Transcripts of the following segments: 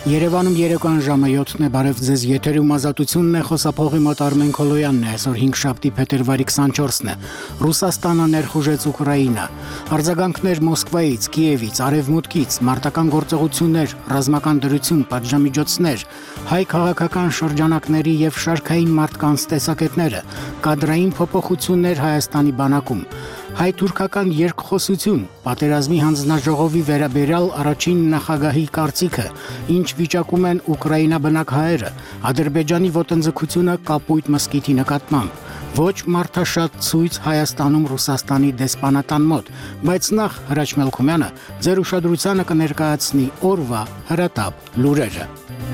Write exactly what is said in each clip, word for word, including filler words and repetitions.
Երևանում երեկոյան ժամը յոթն է, բարև ձեզ, եթերում ազատությունն է, խոսափողի մոտ Արմեն Քոլոյանն է, այսօր հինգշաբթի փետրվարի քսանչորսն է, Ռուսաստանը ներխուժեց Ուկրաինա, արձագանքներ Մոսկվայից, Կիևից, Արևմուտքից, մարտական գործողություններ, ռազմական դրություն, պատժամիջոցներ, հայ քաղաքական շրջանակների և շարքային մարդկանց տեսակետները, կադրային փոփոխություններ Հայաստանի բանակում, հայ-թուրքական երկխոսություն, պատերազմի հանձնաժողովի վերաբերյալ առաջին նախագահի կարծիքը, ինչ վիճակում են Ուկրաինա բնակ հայերը, Ադրբեջանի ոտնձգությունը Կապույտ մզկիթի նկատմամբ, ոչ մարդաշատ ցույց Հայաստանում Ռուսաստանի դեսպանատան մոտ, բայց նախ Հրաչ Մելքումյանը ձեր ուշադրությանը կներկայացնի օրվա հրատապ լուրերը։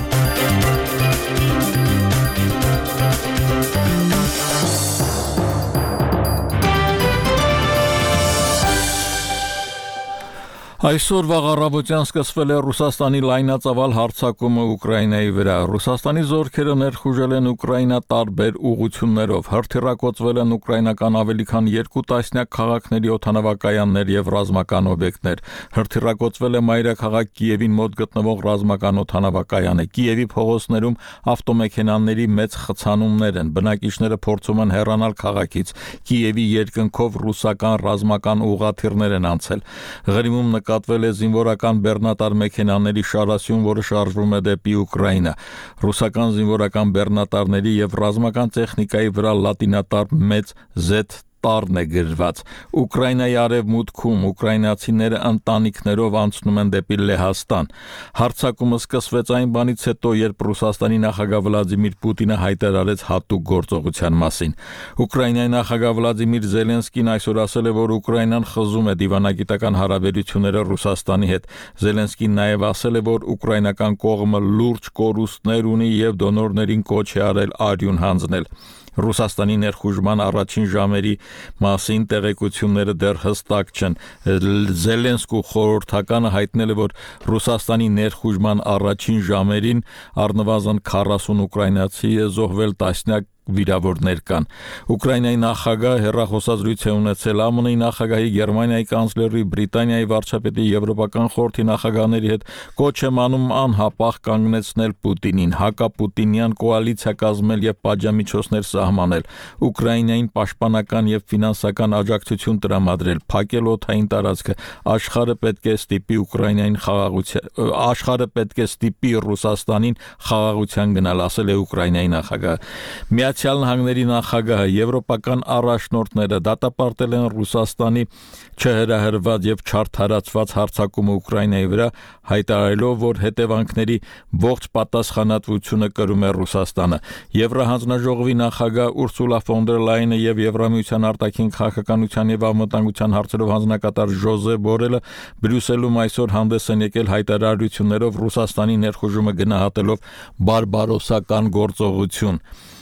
Այսօր վաղ առավոտյան սկսվել է Ռուսաստանի լայնածավալ հարձակումը Ուկրաինայի վրա։ Ռուսաստանի զորքերը ներխուժել են Ուկրաինա տարբեր ուղղություններով, հրթիռակոծվել են ուկրաինական ավելի քան երկու տասնյակ քաղաքների օդանավակայաններ եւ ռազմական օբյեկտներ։ Հրթիռակոծվել է մայրաքաղաք Կիևին մոտ գտնվող ռազմական օդանավակայանը։ Կիևի փողոցներում ավտոմեքենաների մեծ խցանումներ են։ Բնակիչները փորձում են հեռանալ քաղաքից։ Կիևի երկնքով ռուսական ռազմական ուղղաթիռներ են անցել։ Ղրիմում նկատվել է զինվորական բեռնատար մեքենաների շարասյուն, որը շարժվում է դեպի Ուկրաինա։ Ռուսական զինվորական բեռնատարների եւ ռազմական տեխնիկայի վրա լատինատար մեծ Z տարն է գրված։ Ուկրաինայի արևմուտքում ուկրաինացիները ընտանիքներով անցնում են դեպի Լեհաստան։ Հարձակումը սկսվեց այն բանից հետո, երբ Ռուսաստանի նախագահ Վլադիմիր Պուտինը հայտարարեց հատուկ գործողության մասին։ Ուկրաինայի նախագահ Վլադիմիր Զելենսկին այսօր ասել է, որ Ուկրաինան խզում է դիվանագիտական հարաբերությունները Ռուսաստանի հետ։ Զելենսկին նաև ասել է, որ ուկրաինական կողմը լուրջ կորուստներ ունի եւ դոնորներին կոչ է արել արյուն հանձնել։ Ռուսաստանի ներխուժման առաջին ժամերի մասին տեղեկությունները դեռ հստակ չեն։ Զելենսկու խորհրդականը հայտնել է, որ Ռուսաստանի ներխուժման առաջին ժամերին առնվազն քառասուն ուկրաինացի է զոհվել, տասնյակ վիրավորներ կան։ Ուկրաինայի նախագահ հեռախոսազրույց է ունեցել ԱՄՆ-ի նախագահի, Գերմանիայի կանցլերի, Բրիտանիայի վարչապետի, Եվրոպական խորհրդի նախագահների հետ, կոչ է անում անհապաղ կանգնեցնել Պուտինին, հակապուտինյան կոալիցիա կազմել եւ պատժամիջոցներ սահմանել, Ուկրաինային պաշտպանական եւ ֆինանսական աջակցություն տրամադրել, փակել օդային տարածքը։ Աշխարհը պետք է ստիպի Ուկրաինային խաղաղության, աշխարհը պետք է ստիպի Ռուսաստանին խաղաղության գնալ, ասել է Ուկրաինայի նախագահը։ Միացյալ Նահանգների նախագահը, եվրոպական առաջնորդները դատապարտել են Ռուսաստանի չհրահրված եւ չարդարացված հարձակումը Ուկրաինայի վրա, հայտարարելով, որ հետևանքների ողջ պատասխանատվությունը կրում է Ռուսաստանը։ Եվրահանձնաժողովի նախագահ Ուրսուլա ֆոն դեր Լայենը եւ Եվրամիության արտաքին քաղաքականության եւ անվտանգության հարցերով հանձնակատար Ժոզե Բորելը Բրյուսելում այսօր հանդես են եկել հայտարարություններով Ռուսաստանի ներխուժումը գնահատելով բարբարոսական գործողություն։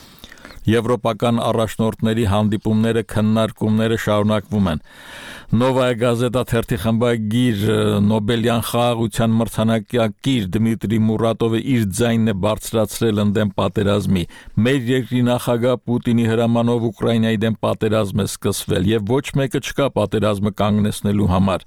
Եվրոպական առաջնորդների հանդիպումները, քննարկումները շարունակվում են։ Նովայա գազետա թերթի խմբագիր Նոբելյան խաղաղության մրցանակակիր Դմիտրի Մուրատովը իր ձայնն է բարձրացրել ընդդեմ պատերազմի։ Մեր երկրի նախագահ Պուտինի հրամանով Ուկրաինայի դեմ պատերազմ է սկսվել եւ ոչ մեկը չկա պատերազմը կանգնեցնելու համար։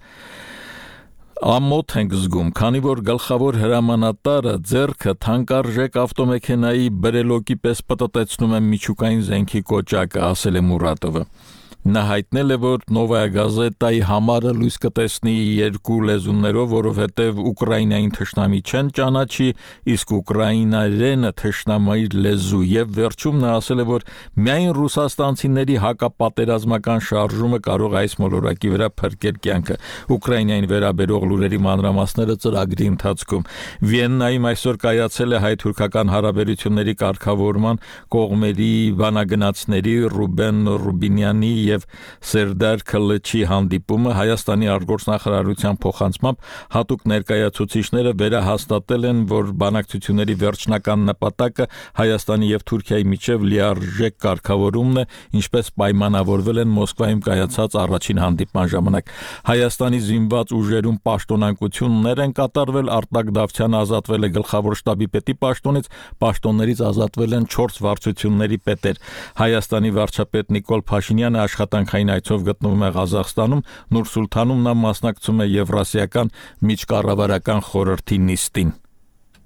Ամոթ ենք զգում, քանի որ գլխավոր հրամանատարը ձեռքը թանկարժեք ավտոմեքենայի բրելոկի պես պտտեցնում է միջուկային զենքի կոճակը, ասել է Մուրատովը։ Նա հայտնել է, որ Նովայա գազետայի համարը լույս կտեսնի երկու լեզուներով, որովհետև Ուկրաինային թշնամի չեն ճանաչի, իսկ ուկրաիներենը թշնամայի լեզու, եւ վերջում նա ասել է, որ միայն ռուսաստանցիների հակապատերազմական շարժումը կարող է այս մոլորակի վրա փրկել կյանքը։ Ուկրաինային վերաբերող լուրերի մանրամասները ծրագրի ընթացքում։ Վիեննայում այսօր կայացել է հայ-թուրքական հարաբերությունների կարգավորման կողմերի բանագնացների Ռուբեն Ռուբինյանի եւ Սերդար Քլչի հանդիպումը Հայաստանի արտգործնախարարության փոխանցմամբ հատուկ ներկայացուցիչները վերահաստատել են, որ բանակցությունների վերջնական նպատակը Հայաստանի եւ Թուրքիայի միջև լիարժեք կարգավորումն է, ինչպես պայմանավորվել են Մոսկվայում կայացած առաջին հանդիպման ժամանակ։ Հայաստանի զինված ուժերում պաշտոնանկություններ են կատարվել, Արտակ Դավթյանը ազատվել է գլխավոր շտաբի պետի պաշտոնից, պաշտոններից ազատվել են չորս վարչությունների պետեր։ Հայաստանի վարչապետ Նիկոլ Փաշինյանը աշխատանքային այցով գտնվում է Ղազախստանում, Նուր Սուլթանում նա մասնակցում է Եվրասիական միջկառավարական խորհրդի նիստին։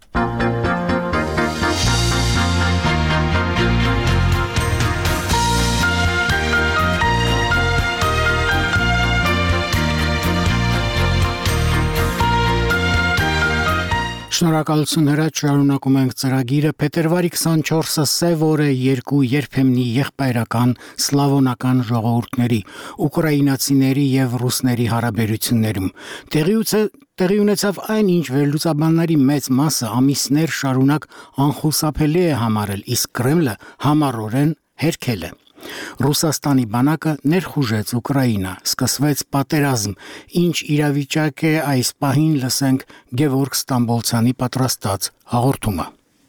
Շնորհակալություն հրաչ, շարունակում ենք ծրագիրը։ Փետրվարի քսանչորսը սև օր է երկու երբեմնի եղբայրական սլավոնական ժողովուրդների, ուկրաինացիների եւ ռուսների հարաբերություններում։ Տեղի ունեցավ այն, ինչ վերլուծաբանների մեծ մասը ամիսներ շարունակ անխուսափելի է համարել, իսկ Կրեմլը համառորեն հերքել է։ Ռուսաստանի բանակը ներխուժեց Ուկրաինա, սկսվեց պատերազմ, ինչ իրավիճակ է այս պահին, լսենք Գևորգ Ստամբոլցյանի պատրաստած հաղորդումը։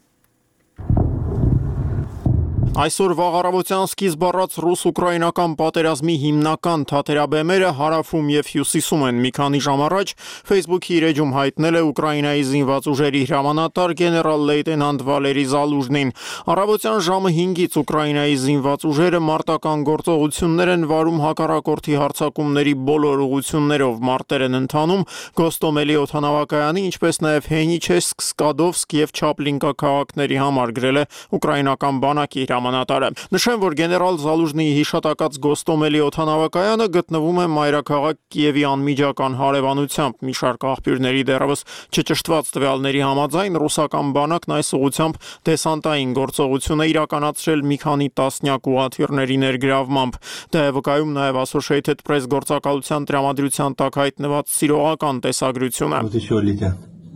Այսօր վաղարավոցյան սկիզբ առած ռուս-ուկրաինական պատերազմի հիմնական թատերաբեմերը հարավում եւ հյուսիսում են։ Մի քանի ժամ առաջ Facebook-ի իր էջում հայտնել է Ուկրաինայի զինված ուժերի հրամանատար գեներալ-լեյտենանտ Վալերի Զալուժնին։ Առավոտյան ժամը հինգից Ուկրաինայի զինված ուժերը մարտական գործողություններ են վարում հակառակորդի հարձակումների բոլոր ուղություններով։ Մարտեր են ընթանում Գոստոմելի օդանավակայանի, ինչպես նաեւ Հենիչեսկ, Սկադովսկ եւ Չապլինկա քաղաքների համար, գրել է ուկրաինական բանակի հրամանատարը։ Նշեմ, որ գեներալ Զալուժնիի հիշատակած Գոստոմելի օդանավակայանը գտնվում է մայրաքաղաք Կիևի անմիջական հարևանությամբ։ Մի շարք աղբյուրների դեռևս չճշտված տվյալների համաձայն ռուսական բանակն այս ուղղությամբ դեսանտային գործողություն է իրականացրել մի քանի տասնյակ ուղղաթիռների ներգրավմամբ։ Դա է վկայում նաև Associated Press գործակալության տրամադրության տակ հայտնված սիրողական տեսագրությունը։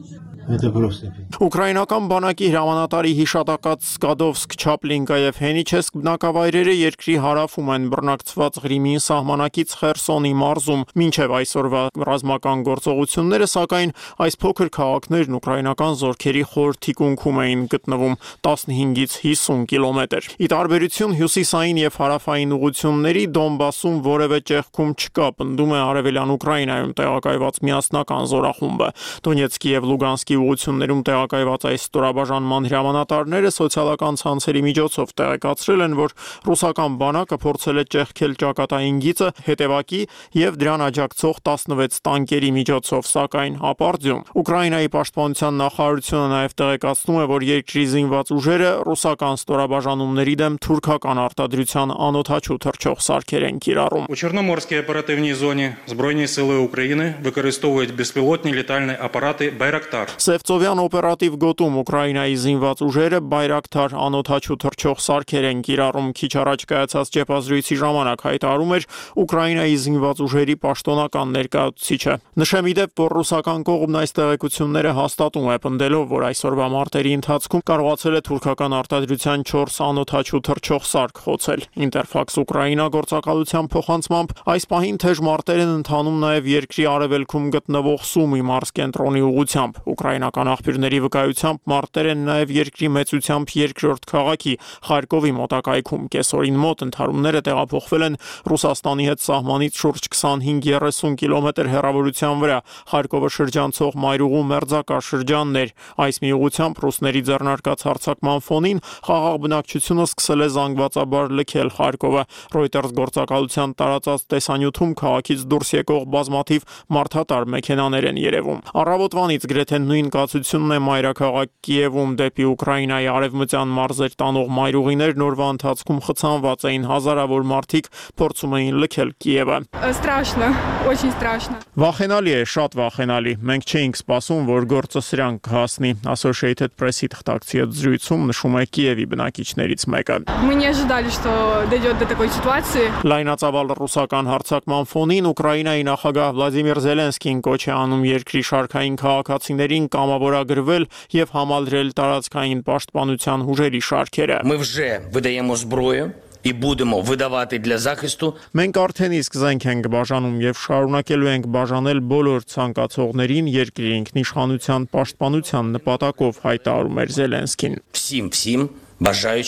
Ուկրաինական բանակի հրամանատարի հիշատակած Սկադովսկ, Չապլինկա եւ Հենիչեսկ բնակավայրերը երկրի հարավում են բռնակցված Ղրիմին սահմանակից Խերսոնի մարզում։ Մինչև այսօրվա ռազմական գործողությունները, սակայն, այս փոքր քաղաքներն ուկրաինական զորքերի խոր թիկունքում էին գտնվում տասնհինգից հիսուն կիլոմետր։ Ի տարբերություն հյուսիսային եւ հարավային ուղությունների, Դոնբասում որևէ ճեղքում չկա, պնդում է արևելյան Ուկրաինայում տեղակայված միասնական զորախումբը։ Դոնեցկի եւ Լուգանսկի ուղություններում տեղակայված այս ստորաբաժանման հրամանատարները սոցիալական ցանցերի միջոցով տեղեկացրել են, որ ռուսական բանակը փորձել է ճեղքել ճակատային գիծը, հետևակի եւ դրան աջակցող տասնվեց տանկերի միջոցով, սակայն ապարդյուն։ Ուկրաինայի պաշտպանության նախարարությունը նաեւ տեղեկացնում է, որ երկրի զինված ուժերը ռուսական ստորաբաժանումների դեմ թուրքական արտադրության անօդաչու թռչող սարքեր են կիրառում։ У Чорноморській оперативній зоні Збройні сили України використовують безпілотні літальні апарати «Байрактар». Սևծովյան օպերատիվ գոտում Ուկրաինայի զինված ուժերը Բայրակթար անօդաչու թռչող սարքեր են կիրառում։ Քիչ առաջ կայացած ճեպազրույցի ժամանակ հայտարարում էր Ուկրաինայի զինված ուժերի պաշտոնական ներկայացուցիչը։ Նշեմ իդեպ, որ ռուսական կողմն այս տեղեկությունները հաստատում է, պնդելով, որ այսօրվա մարտերի ընթացքում կարողացել է թուրքական արտադրության չորս անօդաչու թռչող սարք խոցել։ Ինտերֆաքս Ուկրաինա գործակալության փոխանցմամբ այս պահին թեժ մարտեր են ընթանում նաև երկրի արևելքում գտնվող Սումի մարզկենտրոնի ուղղությամբ։ Ուկրաինական աղբյուրների վկայությամբ մարտեր են նաև երկրի մեծությամբ երկրորդ քաղաքի Խարկովի մոտակայքում։ Կեսօրին մոտ ընդհարումները տեղափոխվել են Ռուսաստանի հետ սահմանից շուրջ քսանհինգ-երեսուն կիլոմետր հեռավորության վրա։ Խարկովը շրջանցող մայրուղու մերձակա շրջաններ։ Այս միուղությամբ ռուսների ձեռնարկած հարձակման ֆոնին խաղաղ բնակչությունը սկսել է զանգվածաբար լքել Խարկովը։ Reuters գործակալության տարածած տեսանյութում քաղաքից դուրս եկող բազմաթիվ մարդատար մեքենաներ են երևում։ Առավոտվանից գրեթե նույն կացությունն է մայրաքաղաք Կիևում դեպի Ուկրաինայի արևմտյան մարզեր տանող մայրուղիներն օրվա ընթացքում խցանված էին, հազարավոր մարդիկ փորձում էին լքել Կիևը։ Страшно, очень страшно։ Վախենալի է, շատ վախենալի։ Մենք չէինք սպասում, որ գործը սրան կհասնի։ Associated Press-ի թղթակցի հետ զրույցում նշում է Կիևի բնակիչներից մեկը։ Мы не ожидали, что дойдет до такой ситуации։ Լայնածավալ ռուսական հարձակման ֆոնին Ուկրաինայի նախագահ Վլադիմիր Զելենսկին կոչ է անում երկրի շարքային քաղաքացիներին կամավորագրվել եւ համալրել տարածքային պաշտպանության ուժերի շարքերը։ Ми вже видаємо зброю і будемо видавати для захисту. Մենք արդեն իսկ զենք ենք բաժանում եւ շարունակելու ենք բաժանել բոլոր ցանկացողներին երկրի ինքնիշխանության պաշտպանության նպատակով, հայտարարում էր Զելենսկին։ Всім, всім бажаючим, всім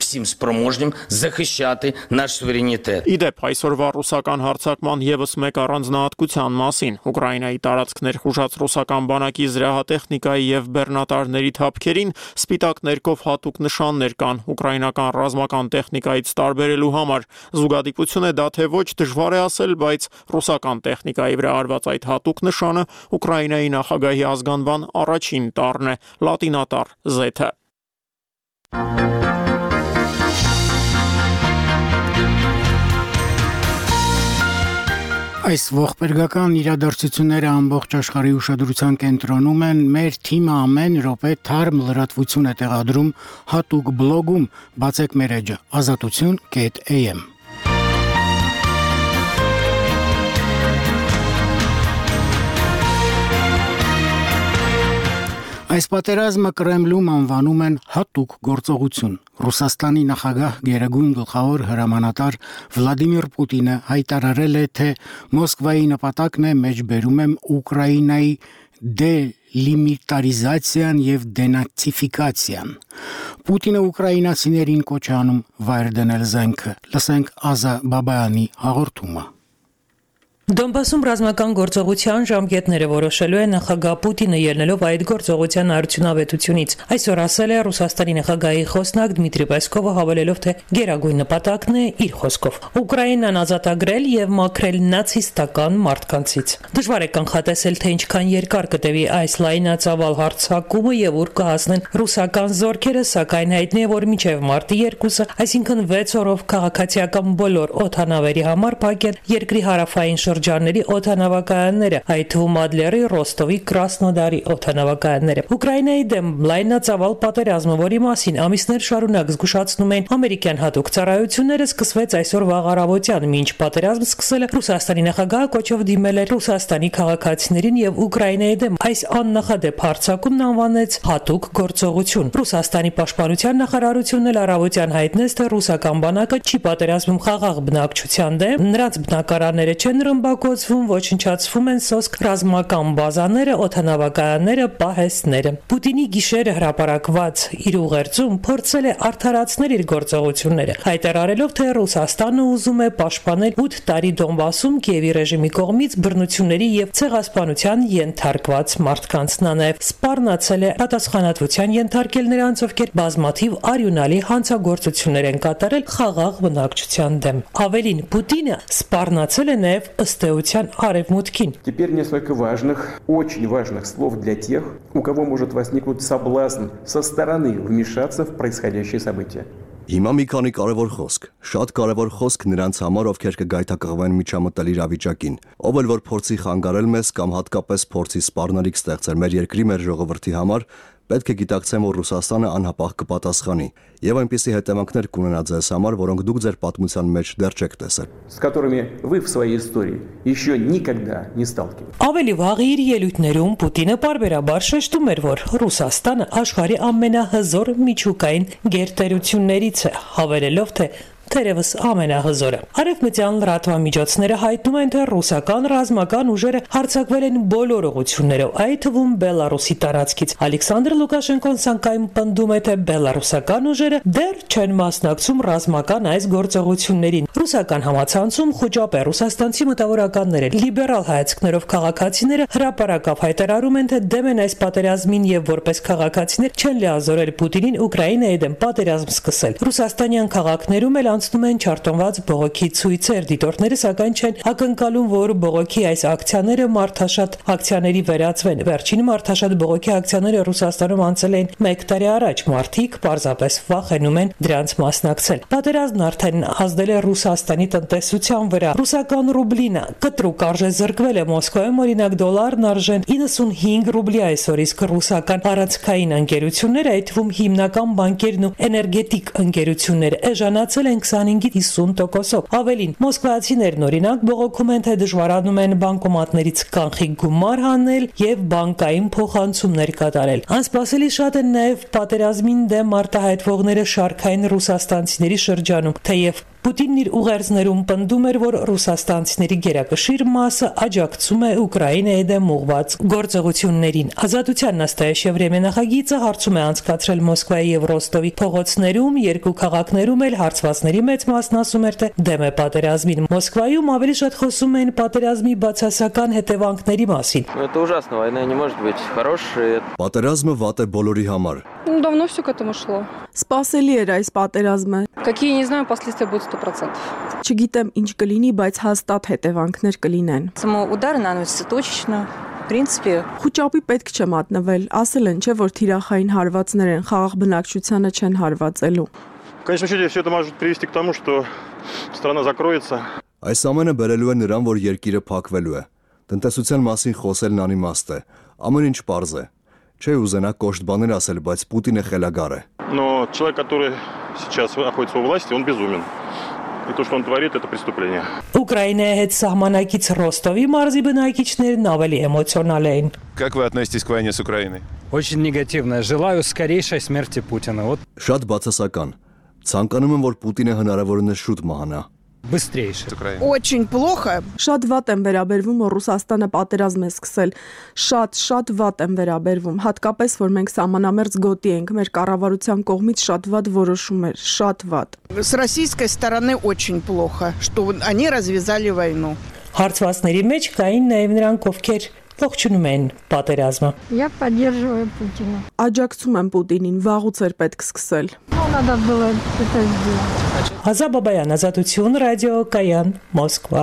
всім спроможним захищати наш суверенітет. Իդեպ այսօրվա ռուսական հարձակման եւս մեկ առանձնահատկության մասին Ուկրաինայի տարածքներ խուժած ռուսական բանակի զրահատեխնիկայի եւ բեռնատարների թափքերին սպիտակ ներկով հատուկ նշաններ կան ուկրաինական ռազմական տեխնիկայից տարբերելու համար։ Զուգադիպություն է դա թե ոչ դժվար է ասել, բայց ռուսական տեխնիկայի վրա արված այդ հատուկ նշանը Ուկրաինայի նախագահի ազգանվան առաջին տառն է՝ լատինատառ Z-ը։ Այս ողբերգական իրադարձությունները ամբողջ աշխարհի ուշադրության կենտրոնում են, մեր թիմը ամեն րոպե թարմ լրատվություն է տեղադրում հատուկ բլոգում, բացեք մեր էջը ազատություն կետ A M։ Այս պատերազմը Կրեմլում անվանում են հատուկ գործողություն։ Ռուսաստանի նախագահ Գերագույն գլխավոր հրամանատար Վլադիմիր Պուտինը հայտարարել է, թե Մոսկվայի նպատակն է մեջբերում եմ Ուկրաինայի դելիմիտարիզացիան եւ դենացիֆիկացիան։ Պուտինը ուկրաինացիներին կոչ է անում վայր դնել զենքը։ Լսենք Ազա Բաբայանի հաղորդումը։ Դոնբասում ռազմական գործողության ժամկետները որոշելու է նախագահ Պուտինը ելնելով այդ գործողության արդյունավետությունից։ Այսօր ասել է Ռուսաստանի նախագահի խոսնակ Դմիտրի Պեսկովը, հավելելով, թե գերագույն նպատակն է իր խոսքով Ուկրաինան ազատագրել եւ մաքրել նացիստական մարդկանցից։ Դժվար է կանխատեսել, թե ինչքան երկար կտևի այս լայնածավալ հարձակումը եւ ուր կհասնեն ռուսական զորքերը, սակայն հայտնի է, որ մինչեւ մարտի երկուսը, այսինքն վեց օրով քաղաքացիական բոլոր օդանավերի համար փակեն երկրի հարավային շրջանների օդանավակայանները, այդ թվում Ադլերի, Ռոստովի, Կրասնոդարի օդանավակայանները։ Ուկրաինայի դեմ լայնածավալ պատերազմը, որի մասին ամիսներ շարունակ զգուշացնում են ամերիկյան հատուկ ծառայությունները, սկսվեց այսօր վաղ առավոտյան, մինչ պատերազմ սկսելը Ռուսաստանի նախագահը կոչով դիմել է Ռուսաստանի քաղաքացիներին եւ Ուկրաինայի դեմ այս աննախադեպ հարձակումն անվանեց հատուկ գործողություն։ Ռուսաստանի պաշտպանության նախարարությունն էլ առավոտյան հայտնեց, թե ռուսական բանակը չի պատերազմում խաղաղ բնակչության դեմ, նրանց բնակարանները չեն ռմբակոծվում, ոչնչացվում են սոսկ ռազմական բազաները, օդանավակայանները, պահեստները։ Պուտինի գիշերը հրապարակված իր ուղերձում փորձել է արդարացնել իր գործողությունները, հայտարարելով, թե Ռուսաստանը ուզում է պաշտպանել ութ տարի Դոնբասում Կիևի ռեժիմի կողմից բռնությունների եւ ցեղասպանության ենթարկված մարդկանց։ Նա նաեւ սպառնացել է պատասխանատվության ենթարկել նրանց, ովքեր բազմաթիվ արյունալի հանցագործություններ են կատարել խաղաղ բնակչության դեմ։ Ավելին, Պուտինը սպառնացել է նաեւ ըստ էության արևմուտքին։ Теперь несколько важных, очень важных слов для тех, у кого может возникнуть соблазн со стороны вмешаться в происходящие события. Հիմա մի քանի կարևոր խոսք, շատ կարևոր խոսք նրանց համար, ովքեր կգայթակղվեն միջամտել իրավիճակին, ով էլ որ փորձի խանգարել մեզ կամ հատկապես փորձի սպառնալիք ստեղծել մեր երկրի, մեր ժողովրդի համար, պետք է գիտակցեն, որ Ռուսաստանը անհապաղ կպատասխանի եւ այնպիսի հետևանքներ կունենա ձեզ համար, որոնք դուք ձեր պատմության մեջ դեռ չեք տեսել, с которыми вы в своей истории еще никогда не сталкивались. Ավելի վաղ իր ելույթներում Պուտինը պարբերաբար շեշտում էր, որ Ռուսաստանը աշխարհի ամենահզոր միջուկային գերտերություններից է, հավելելով, թե թերևս ամենահզորը։ Արևմտյան լրատվամիջոցները հայտնում են, թե ռուսական ռազմական ուժերը հարձակվել են բոլոր ուղղություններով, այդ թվում Բելարուսի տարածքից։ Ալեքսանդր Լուկաշենկոն սանկայում պնդում է, թե բելարուսական ուժերը դեռ չեն մասնակցում ռազմական այս գործողություններին։ Ռուսական համացանցում խոճապ է ռուսաստանցի մտավորականները, լիբերալ հայացքներով քաղաքացիները հրապարակավ հայտարարում են, թե դեմ են այս պատերազմին եւ որպես քաղաքացիներ չեն լիազորել Պուտինին Ուկրաինայի դեմ պատերազմ սկսել։ Ռուսաստանյան քաղաքներում էլ անցնում են չարտոնված բողոքի ցույցեր, դիտորդները սակայն չեն ակնկալում, որ բողոքի այս ակցիաները մարդաշատ ակցիաների վերածվեն։ Վերջին մարդաշատ բողոքի ակցիաները Ռուսաստանում անցել են մեկ տարի առաջ, մարդիկ պարզապես վախենում են դրանց մասնակցել։ Պատերազմն արդեն ազդել է Ռուսաստանի տնտեսության վրա։ Ռուսական ռուբլին կտրուկ արժե զրկվել է Մոսկվայում, օրինակ դոլարն արժեն իննսունհինգ ռուբլի այսօր, իսկ ռուսական առանցքային ընկերությունները, այդ թվում հիմնական բանկերն ու էներգետիկ ընկերությունները էժանացել են քսանհինգից հիսուն տոկոսով։ Ավելին, մոսկվայացիներն օրինակ բողոքում են, թե դժվարանում են բանկոմատներից կանխիկ գումար հանել եւ բանկային փոխանցումներ կատարել։ Անսպասելի շատ են նաեւ պատերազմին դեմ արտահայտվողները շարքային ռուսաստանցիների շրջանում, թեև Պուտինն իր ուղերձներում պնդում էր, որ ռուսաստանցիների գերակշիռ մասը աջակցում է Ուկրաինայի դեմ ուղղված գործողություններին։ Ազատության նստայաշ Եվրեմիա նախագիծը հարցում է անցկացրել Մոսկվայի եւ Ռոստովի փողոցներում, երկու քաղաքներում էլ հարցվածների մեծ մասն ասում էր, թե դեմ է պատերազմին։ Մոսկվայում ավելի շատ խոսում էին պատերազմի բացասական հետևանքների մասին։ Это ужасно, война не может быть хорошей. Պատերազմը վատ է բոլորի համար։ Ну, давно все к этому шло. Սպասելի էր այս պատերազմը։ Какие, не знаю, последствия будут сто процентов. Չգիտեմ ինչ կլինի, բայց հաստատ հետևանքներ кլինեն։ Самоудары наносятся точечно. В принципе, Խուճապի պետք չէ մատնվել, ասել են, չէ, որ թիրախային հարվածներ են, խաղաղ բնակչությանը չեն հարվածելու։ В конечном счете все это может привести к тому, что страна закроется. Այս ամենը բերելու է նրան, որ երկիրը փակվելու է։ Տնտեսության մասին խոսելն անիմաստ է։ Ամեն ինչ պարզ է։ Չէ ուզենա կոշտ բաներ ասել, բայց Պուտինը խելագար է։ Но человек, который сейчас находится у власти, он безумен. И то, что он творит, это преступление. Ուկրաինայի հետ սահմանակից Ռոստովի մարզի բնակիչներն ավելի էմոցիոնալ էին։ Как вы относитесь к войне с Украиной? Очень негативно. Желаю скорейшей смерти Путина. Вот. Շատ բացասական։ Ցանկանում եմ, որ Պուտինը հնարավորինս շուտ մահանա։ Быстрейше. Очень плохо. Շատ վատ եմ վերաբերվում, որ Ռուսաստանը պատերազմ է սկսել։ Շատ, շատ վատ եմ վերաբերվում, հատկապես որ մենք սահմանամերձ գոտի ենք, մեր կառավարության կողմից շատ վատ որոշում էր, շատ վատ։ С российской стороны очень плохо, что они развязали войну. Հարցվածների մեջ կային նաև նրանք, ովքեր ողջունում են պատերազմը։ Я поддерживаю Путина. Աջակցում եմ Պուտինին, вաղուց էր պետք սկսել։ Ну, надо было это сделать. Ազա Բաբայան, Ազատություն, ռադիո Կայան, Մոսկվա։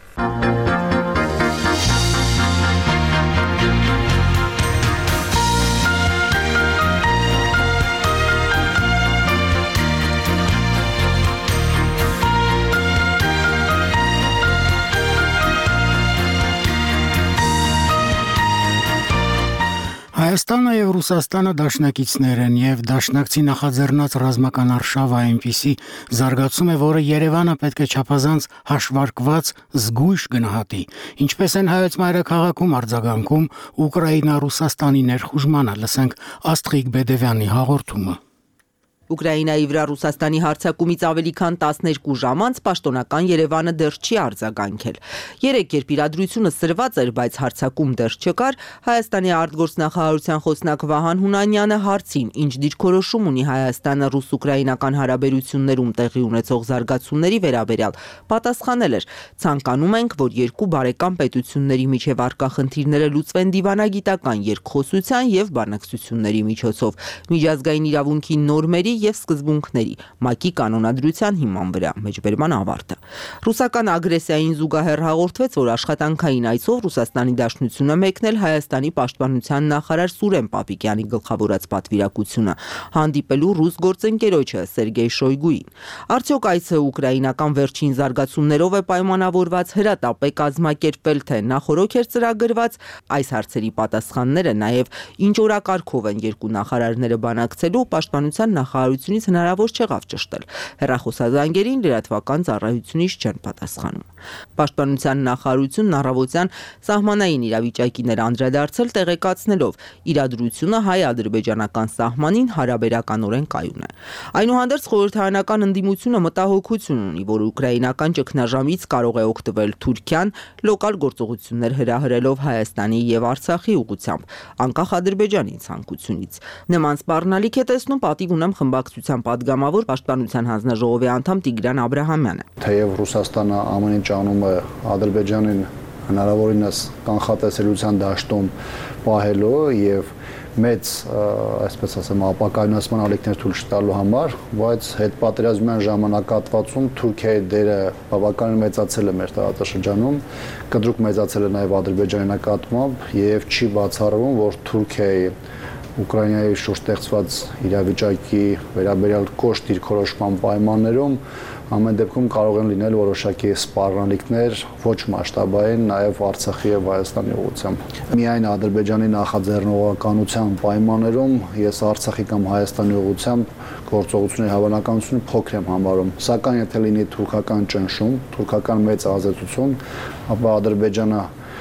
Հայաստանը եւ Ռուսաստանը դաշնակիցներ են եւ դաշնակցի նախաձեռնած ռազմական արշավը այնպիսի զարգացում է, որը Երևանը պետք է չափազանց հաշվարկված զգույշ գնահատի, ինչպես են հայոց մայրաքաղաքում արձագանքում Ուկրաինա-Ռուսաստանի ներխուժմանը, լսենք Աստղիկ Բեդևյանի հաղորդումը։ Ուկրաինայի վրա Ռուսաստանի հարձակումից ավելի քան տասներկու ժամ անց պաշտոնական Երևանը դեռ չի արձագանքել։ Երեք երբ իրադրությունը սրված էր, բայց հարձակում դեռ չկար, Հայաստանի արտգործնախարարության խոսնակ Վահան Հունանյանը հարցին, ինչ դիրքորոշում ունի Հայաստանը ռուս-ուկրաինական հարաբերություններում տեղի ունեցող զարգացումների վերաբերյալ, պատասխանել էր. ցանկանում ենք, որ երկու բարեկամ պետությունների միջև առկա խնդիրները լուծվեն դիվանագիտական երկխոսության եւ բանակցությունների միջոցով, միջազգային իրավունքի նորմերի եւ սկզբունքների, ՄԱԿ-ի կանոնադրության հիման վրա, մեջբերման ավարտը։ Ռուսական ագրեսիային զուգահեռ հաղորդվեց, որ աշխատանքային այցով Ռուսաստանի Դաշնությունը մեկնել Հայաստանի պաշտպանության նախարար Սուրեն Պապիկյանի գլխավորած պատվիրակությունը, հանդիպելու ռուս գործընկերոջը Սերգեյ Շոյգուին։ Արդյոք այցը ուկրաինական վերջին զարգացումներով է պայմանավորված, հրատապ է կազմակերպել, թե նախորոք էր ծրագրված, այս հարցերի պատասխանները նաեւ ինչ օրակարգով են երկու նախարարները բանակցելու պաշտպանության նախարարությունից հնարավոր չեղավ ճշտել։ Հեռախոսազանգերին լրատվական ծառայությունից չեն պատասխանում։ Պաշտպանության նախարարությունն առավոտյան սահմանային իրավիճակին էր անդրադարձել, տեղեկացնելով իրադրությունը հայ-ադրբեջանական սահմանին հարաբերականորեն կայուն է։ Այնուհանդերձ խորհրդարանական ընդդիմությունը մտահոգություն ունի, որ ուկրաինական ճգնաժամից կարող է օգտվել Թուրքիան, լոկալ գործողություններ հրահրելով Հայաստանի եւ Արցախի ուղղությամբ, անկախ Ադրբեջանի ցանկությունից։ Նման սպառնալիք է տեսնում պատիվ ունեմ խմբակցության падգամավոր պաշտպանության հանձնաժողովի անդամ Տիգրան Աբրահամյանը։ Թեև Ռուսաստանը ամեն ինչ անում է Ադրբեջանին հնարավորինս կանխատեսելիության դաշտում պահելու եւ մեծ, այսպես ասեմ, ապակայունացման ալիքներ թույլ չտալու համար, բայց հետպատերազմյան ժամանակահատվածում Թուրքիայի դերը բավականին մեծացել է մեր տարածաշրջանում, կտրուկ մեծացել է նաեւ Ադրբեջանի նկատմամբ եւ չի բացառվում, որ Թուրքիայի Ուկրաինայի շուրջ ստեղծված իրավիճակի վերաբերյալ կոշտ դիրքորոշման պայմաններում ամեն դեպքում կարող են լինել որոշակի սպառնալիքներ ոչ մասշտաբային նաև Արցախի եւ Հայաստանի ուղղությամբ։ Միայն Ադրբեջանի նախաձեռնողականության պայմաններում ես Արցախի կամ Հայաստանի ուղղությամբ գործողությունների հավանականությունը փոքր եմ համարում։ Սակայն եթե լինի թուրքական ճնշում, թուրքական մեծ ազդեցություն, ապա Ադրբեջանը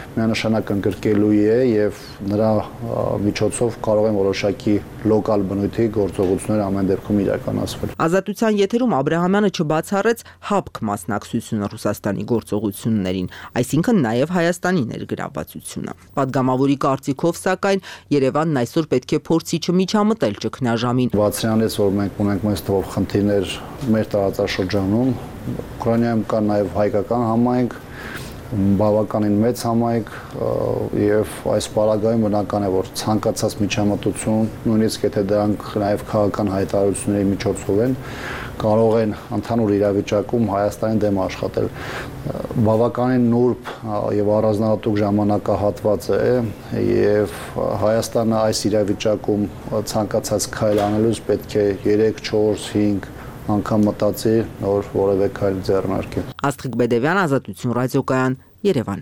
միանշանակ ընդգրկելու է եւ նրա միջոցով կարող են որոշակի լոկալ բնույթի գործողություններ ամեն դեպքում իրականացվել։ Ազատության եթերում Աբրահամյանը չբացառեց ՀԱՊԿ մասնակցությունը Ռուսաստանի գործողություններին, այսինքն նաեւ Հայաստանի ներգրավվածությունը։ Պատգամավորի կարծիքով, սակայն, Երևանն այսօր պետք է փորձի չմիջամտել ճգնաժամին։ Բացրանից, որ մենք ունենք մեծ թվով խնդիրներ մեր տարածաշրջանում, Ուկրաինայում կա նաեւ հայկական համայնք, բավականին մեծ համայնք եւ այս պարագայում բնական է, որ ցանկացած միջամտություն, նույնիսկ եթե դրանք նաեւ քաղաքական հայտարարությունների միջոցով են, կարող են ընդհանուր իրավիճակում Հայաստանի դեմ աշխատել։ Բավականին նուրբ եւ առանձնահատուկ ժամանակահատված է եւ Հայաստանը այս իրավիճակում ցանկացած քայլ անելուց պետք է երեք, չորս, հինգ անգամ մտածի, նոր որևէ քայլ ձեռնարկի։ Աստղիկ Բեդևյան, Ազատություն ռադիոկայան, Երևան։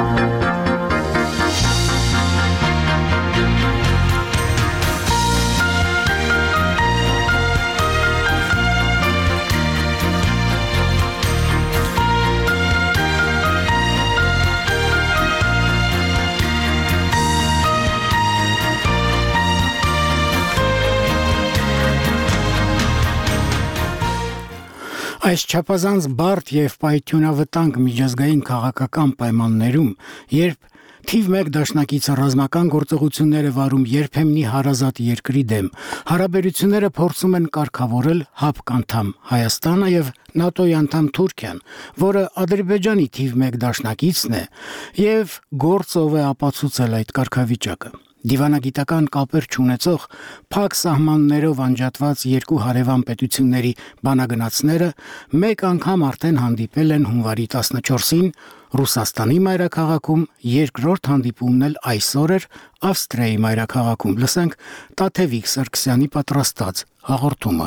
Այս չափազանց բարդ եւ պայթյունավտանգ միջազգային քաղաքական պայմաններում, երբ թիվ մեկ դաշնակիցը ռազմական գործողությունները վարում երբեմնի հարազատ երկրի դեմ, հարաբերությունները փորձում են կարգավորել ՀԱՊԿ անդամ Հայաստանը եւ ՆԱՏՕ-ի անդամ Թուրքիան, որը Ադրբեջանի թիվ մեկ դաշնակիցն է եւ գործով է ապացուցել այդ կարգավիճակը։ Դիվանագիտական կապեր չունեցող փակ սահմաններով անջատված երկու հարևան պետությունների բանագնացները մեկ անգամ արդեն հանդիպել են հունվարի տասնչորսին Ռուսաստանի մայրաքաղաքում, երկրորդ հանդիպումն էլ այսօր էր Ավստրիայի մայրաքաղաքում։ Լսենք Տաթևիկ Սարգսյանի պատրաստած հաղորդումը։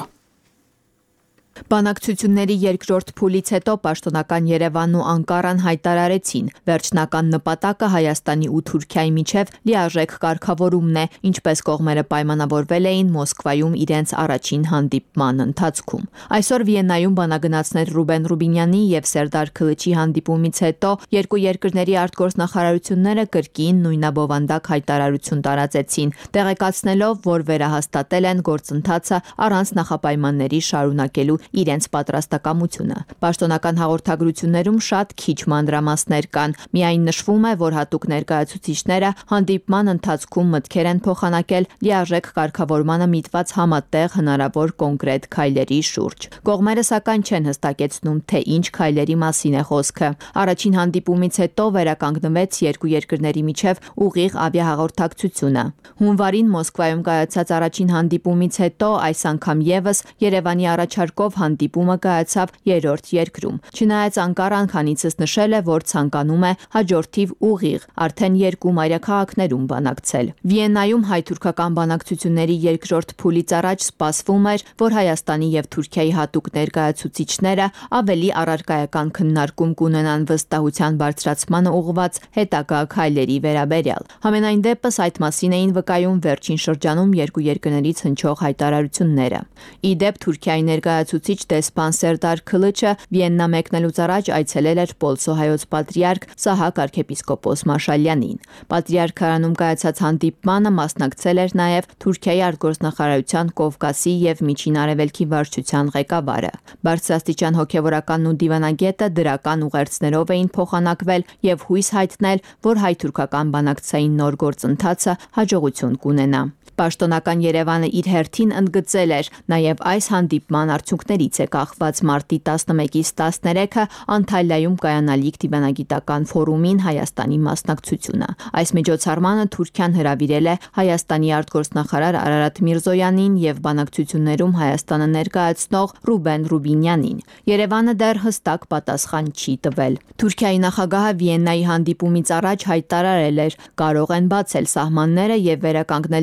Բանակցությունների երկրորդ փուլից հետո պաշտոնական Երևանն ու Անկարան հայտարարեցին, վերջնական նպատակը Հայաստանի ու Թուրքիայի միջև լիարժեք կարգավորումն է, ինչպես կողմերը պայմանավորվել էին Մոսկվայում իրենց առաջին հանդիպման ընթացքում։ Այսօր Վիեննայում բանագնացներ Ռուբեն Ռուբինյանի եւ Սերդար Քլիչի հանդիպումից հետո երկու երկրների արտգործնախարարությունները կրկին նույնաբովանդակ հայտարարություն տարածեցին, տեղեկացնելով, որ վերահաստատել են գործընթացը առանց նախապայմանների շարունակելու իրենց պատրաստակամությունը։ Պաշտոնական հաղորդագրություններում շատ քիչ մանրամասներ կան։ Միայն նշվում է, որ հատուկ ներկայացուցիչները հանդիպման ընթացքում մտքեր են փոխանակել լիարժեք կարգավորմանը միտված համատեղ հնարավոր կոնկրետ քայլերի շուրջ։ Կողմերը սակայն չեն հստակեցնում, թե ինչ քայլերի մասին է խոսքը։ Առաջին հանդիպումից հետո վերականգնվեց երկու երկրների միջև ուղիղ ավիահաղորդակցությունը։ Հունվարին Մոսկվայում կայացած առաջին հանդիպումից հետո այս անգամ եւս Երևանի առաջարկով հանդիպումը կայացավ երրորդ երկրում։ Չնայած Անկարան քանիցս նշել է, որ ցանկանում է հաջորդիվ ուղիղ արդեն երկու մայրաքաղաքներում բանակցել։ Վիեննայում հայ-թուրքական բանակցությունների երկրորդ փուլից առաջ սպասվում էր, որ Հայաստանի եւ Թուրքիայի հատուկ ներկայացուցիչները ավելի առարկայական քննարկում կունենան վստահության բարձրացմանը ուղղված հետագա քայլերի վերաբերյալ։ Համենայն դեպս այդ մասին էին վկայում վերջին շրջանում երկու երկրներից հնչող հայտարարությունները։ Ի դեպ Թուրքիայի ներկայացուցիչ դեսպան Սերդար Քլիչը Վիեննա մեկնելուց առաջ այցելել էր Պոլսո հայոց պատրիարք Սահակ arczepiskopos Մաշալյանին։ Պատրիարքարանում կայացած հանդիպմանը մասնակցել էր նաև Թուրքիայի արտգործնախարարության Կովկասի եւ Միջին Արևելքի վարչության ղեկավարը։ Բարձրաստիճան հոգեվորականն ու դիվանագետը դրական ուղերձներով էին փոխանակվել եւ հույս հայտնել, որ հայ-թուրքական բանակցային նոր գործընթացը հաջողություն կունենա։ Պաշտոնական Երևանը իր հերթին ընդգծել էր, նաև այս հանդիպման արդյունքներից է կախված մարտի տասնմեկից տասներեքը Անտալիայում կայանալիք դիվանագիտական ֆորումին Հայաստանի մասնակցությունը։ Այս միջոցառմանը Թուրքիան հրավիրել է Հայաստանի արտգործնախարար Արարատ Միրզոյանին եւ բանակցություններում Հայաստանը ներկայացնող Ռուբեն Ռուբինյանին։ Երևանը դեռ հստակ պատասխան չի տվել։ Թուրքիայի նախագահը Վիեննայի հանդիպումից առաջ հայտարարել էր, կարող են բացել սահմանները եւ վերականգնել դիվանագիտական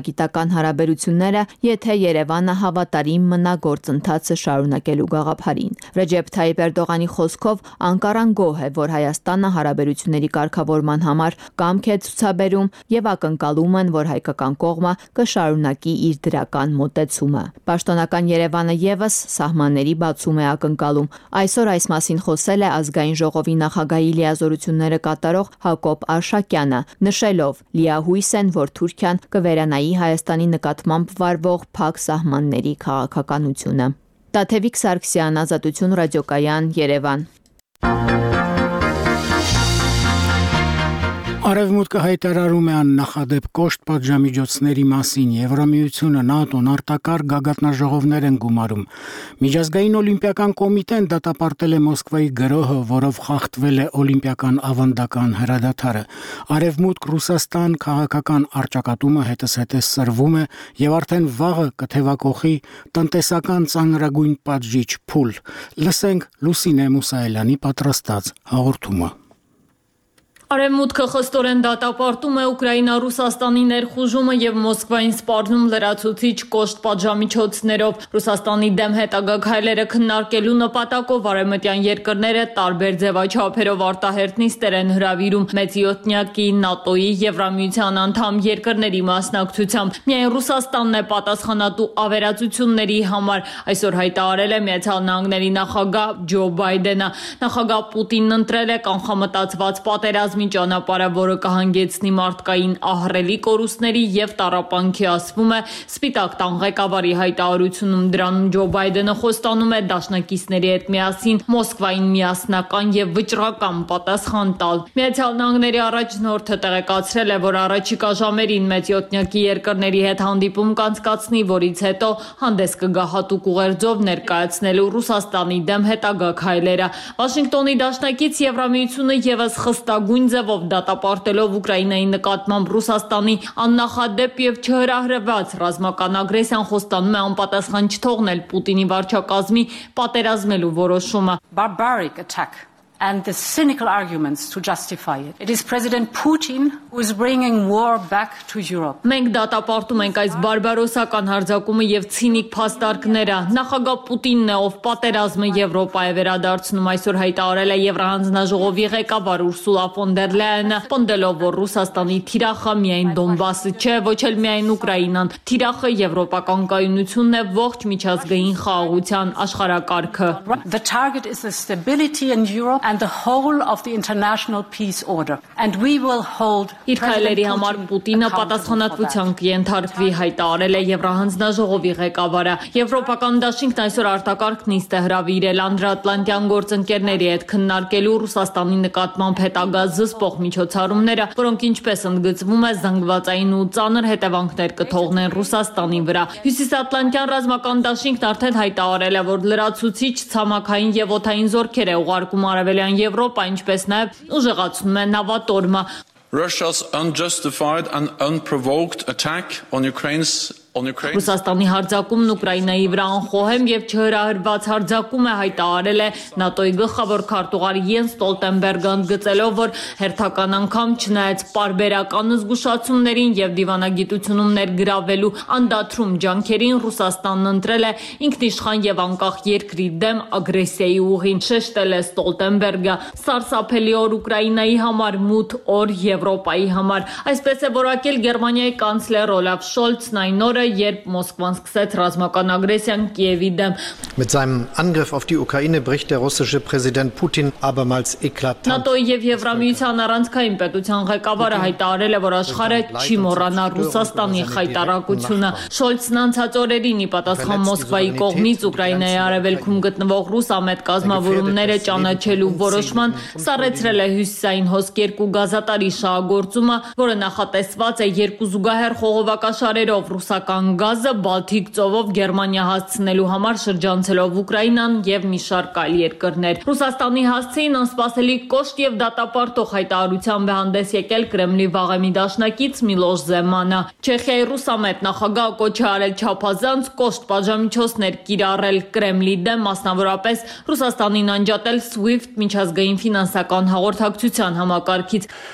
մասնագիտական հարաբերությունները, եթե Երևանը հավատարիմ մնա գործընթացը շարունակելու գաղափարին։ Ռեջեփ Թայիպ Էրդողանի խոսքով Անկարան գոհ է, որ Հայաստանը հարաբերությունների կարգավորման համար կամք է ցուցաբերում եւ ակնկալում են, որ հայկական կողմը կշարունակի իր դրական մոտեցումը։ Պաշտոնական Երևանը եւս սահմանների բացում է ակնկալում։ Այսօր այս մասին խոսել է ազգային ժողովի նախագահի լիազորությունները կատարող Հակոբ Արշակյանը, նշելով՝ լիահույս են, որ Թուրքիան կվերանայի Հայաստանի նկատմամբ վարվող փակ սահմանների քաղաքականությունը։ Տաթևիկ Սարգսյան, Ազատություն ռադիոկայան, Երևան։ Արևմուտքը հայտարարում է աննախադեպ կոշտ պատժամիջոցների մասին։ Եվրամիությունը, ՆԱՏՕ-ն արտակարգ գագաթնաժողովներ են գումարում։ Միջազգային օլիմպիական կոմիտեն դատապարտել է Մոսկվայի գրոհը, որով խախտվել է օլիմպիական ավանդական հրադադարը։ Արևմուտք Ռուսաստան քաղաքական առճակատումը հետզհետե սրվում է եւ արդեն վաղը կթևակողի տնտեսական ծանրագույն պատժիչ փուլ։ Լսենք Լուսինե Մուսայելյանի պատրաստած հաղորդումը։ Արևմուտքը խստորեն դատապարտում է Ուկրաինա-Ռուսաստանի ներխուժումը եւ Մոսկվային սպառնում լրացուցիչ կոշտ պատժամիջոցներով։ Ռուսաստանի դեմ հետագա քայլերը քննարկելու նպատակով արևմտյան երկրները տարբեր ձևաչափերով արտահերտ նիստեր են հրավիրում մեծ յոթնյակի, ՆԱՏՕ-ի, Եվրամիության անդամ երկրների մասնակցությամբ։ Միայն Ռուսաստանն է պատասխանատու ավերածությունների համար, այսօր հայտարարել է Միացյալ Նահանգների նախագահ Ջո Բայդենը։ Նախագահ Պուտինն ընտրել է կանխամտածված պատերազմ ճանապարհը, որը կհանգեցնի մարդկային ահռելի կորուստների եւ տառապանքի, ասվում է Սպիտակ տան ղեկավարի հայտարարությունում։ Դրանում Ջո Բայդենը խոստանում է դաշնակիցների հետ միասին Մոսկվային միասնական եւ վճռական պատասխան տալ։ Միացյալ Նահանգների առաջնորդը տեղեկացրել է, որ առաջիկա ժամերին մեծ յոթնյակի երկրների հետ հանդիպում կանցկացնի, որից հետո հանդես կգա հատուկ ուղերձով ներկայացնելու Ռուսաստանի դեմ հետագա քայլերը։ Վաշինգտոնի դաշնակից Եվրամիությունը եւս խստագույն ձևով դատապարտելով Ուկրաինայի նկատմամբ Ռուսաստանի աննախադեպ եւ չհրահրված ռազմական ագրեսիան խոստանում է անպատասխան չթողնել Պուտինի վարչակազմի պատերազմելու որոշումը։ Barbaric attack and the cynical arguments to justify it. It is President Putin who is bringing war back to Europe. Մենք դատապարտում ենք այս բարբարոսական հարձակումը եւ ցինիկ փաստարկները։ Նախագահ Պուտինն է, ով պատերազմը Եվրոպա է վերադարձնում, այսօր հայտարարել է Եվրահանձնաժողովի ղեկավար Ուրսուլա ֆոն դեր Լայենը, պնդելով, որ Ռուսաստանի թիրախը միայն Դոնբասը չէ, ոչ էլ միայն Ուկրաինան։ Թիրախը եվրոպական կայունությունն է, ողջ միջազգային խաղաղության աշխարհակարգը։ The target is the stability in Europe and the whole of the international peace order, and we will hold Իր քայլերի համար Պուտինը պատասխանատվության կենթարկվի, հայտարարել է Եվրահանձնաժողովի ղեկավարը։ Եվրոպական դաշինքն այսօր արտակարգ նիստ է հրավիրել անդրաատլանտյան գործընկերների հետ քննարկելու Ռուսաստանի նկատմամբ հետագա զսպող միջոցառումները, որոնք ինչպես ընդգծվում է զանգվածային ու ծանր հետևանքներ կթողնեն Ռուսաստանի վրա։ Հյուսիսատլանտյան ռազմական դաշինքն արդեն հայտարարել է, որ լրացուցիչ ցամաքային եւ օդային զորքեր է ուղարկում Արևելյան Եվրոպա, ինչպես նաեւ ուժեղացնում է նավատորմը։ Russia's unjustified and unprovoked attack on Ukraine's Ռուսաստանի հարձակումն Ուկրաինայի վրա անխոհեմ եւ չհրահրված հարձակում է, հայտարարել է ՆԱՏՕ-ի գլխավոր քարտուղար Յենս Ստոլտենբերգը, ընդգծելով, որ հերթական անգամ չնայած պարբերական զգուշացումներին եւ դիվանագիտությունում ներգրավելու անդադրում ջանքերին, Ռուսաստանն ընտրել է ինքնիշխան եւ անկախ երկրի դեմ ագրեսիայի ուղին, շեշտել է Ստոլտենբերգը։ Սարսափելի օր Ուկրաինայի համար, մութ օր Եվրոպայի համար, այսպես է որակել Գերմանիայի կանցլեր Օլաֆ Շոլցն այն օրը, երբ Մոսկվան սկսեց ռազմական ագրեսիան Կիևի դեմ։ Mit seinem Angriff auf die Ukraine bricht der russische Präsident Putin abermals eklatant. ՆԱՏՕ-ի եւ Եվրամիության առանցքային պետության ղեկավարը հայտարարել է, որ աշխարհը չի մոռանա Ռուսաստանի խայտարակությունը։ Շոլցն անցած օրերին ի պատասխան Մոսկվայի կողմից Ուկրաինայի արևելքում գտնվող ռուսամետ կազմավորումները ճանաչելու որոշման սառեցրել է հյուսիսային հոսք երկու գազատարի շահագործումը, որը նախատեսված է երկու զուգահեռ խողովակաշարերով ռուսական գազը Բալթիկ ծովով Գերմանիա հասցնելու համար շրջանցելով Ուկրաինան եւ մի շարք այլ երկրներ։ Ռուսաստանի հասցեին անսպասելի կոշտ եւ դատապարտող հայտարարությամբ է հանդես եկել Կրեմլի վաղեմի դաշնակից Միլոշ Զեմանը։ Չեխիայի ռուսամետ նախագահը կոչ է արել չափազանց կոշտ պատժամիջոցներ կիրառել Կրեմլի դեմ, մասնավորապես Ռուսաստանին անջատել SWIFT միջազգային ֆինանսական հաղորդակցության համակարգից։ Sheer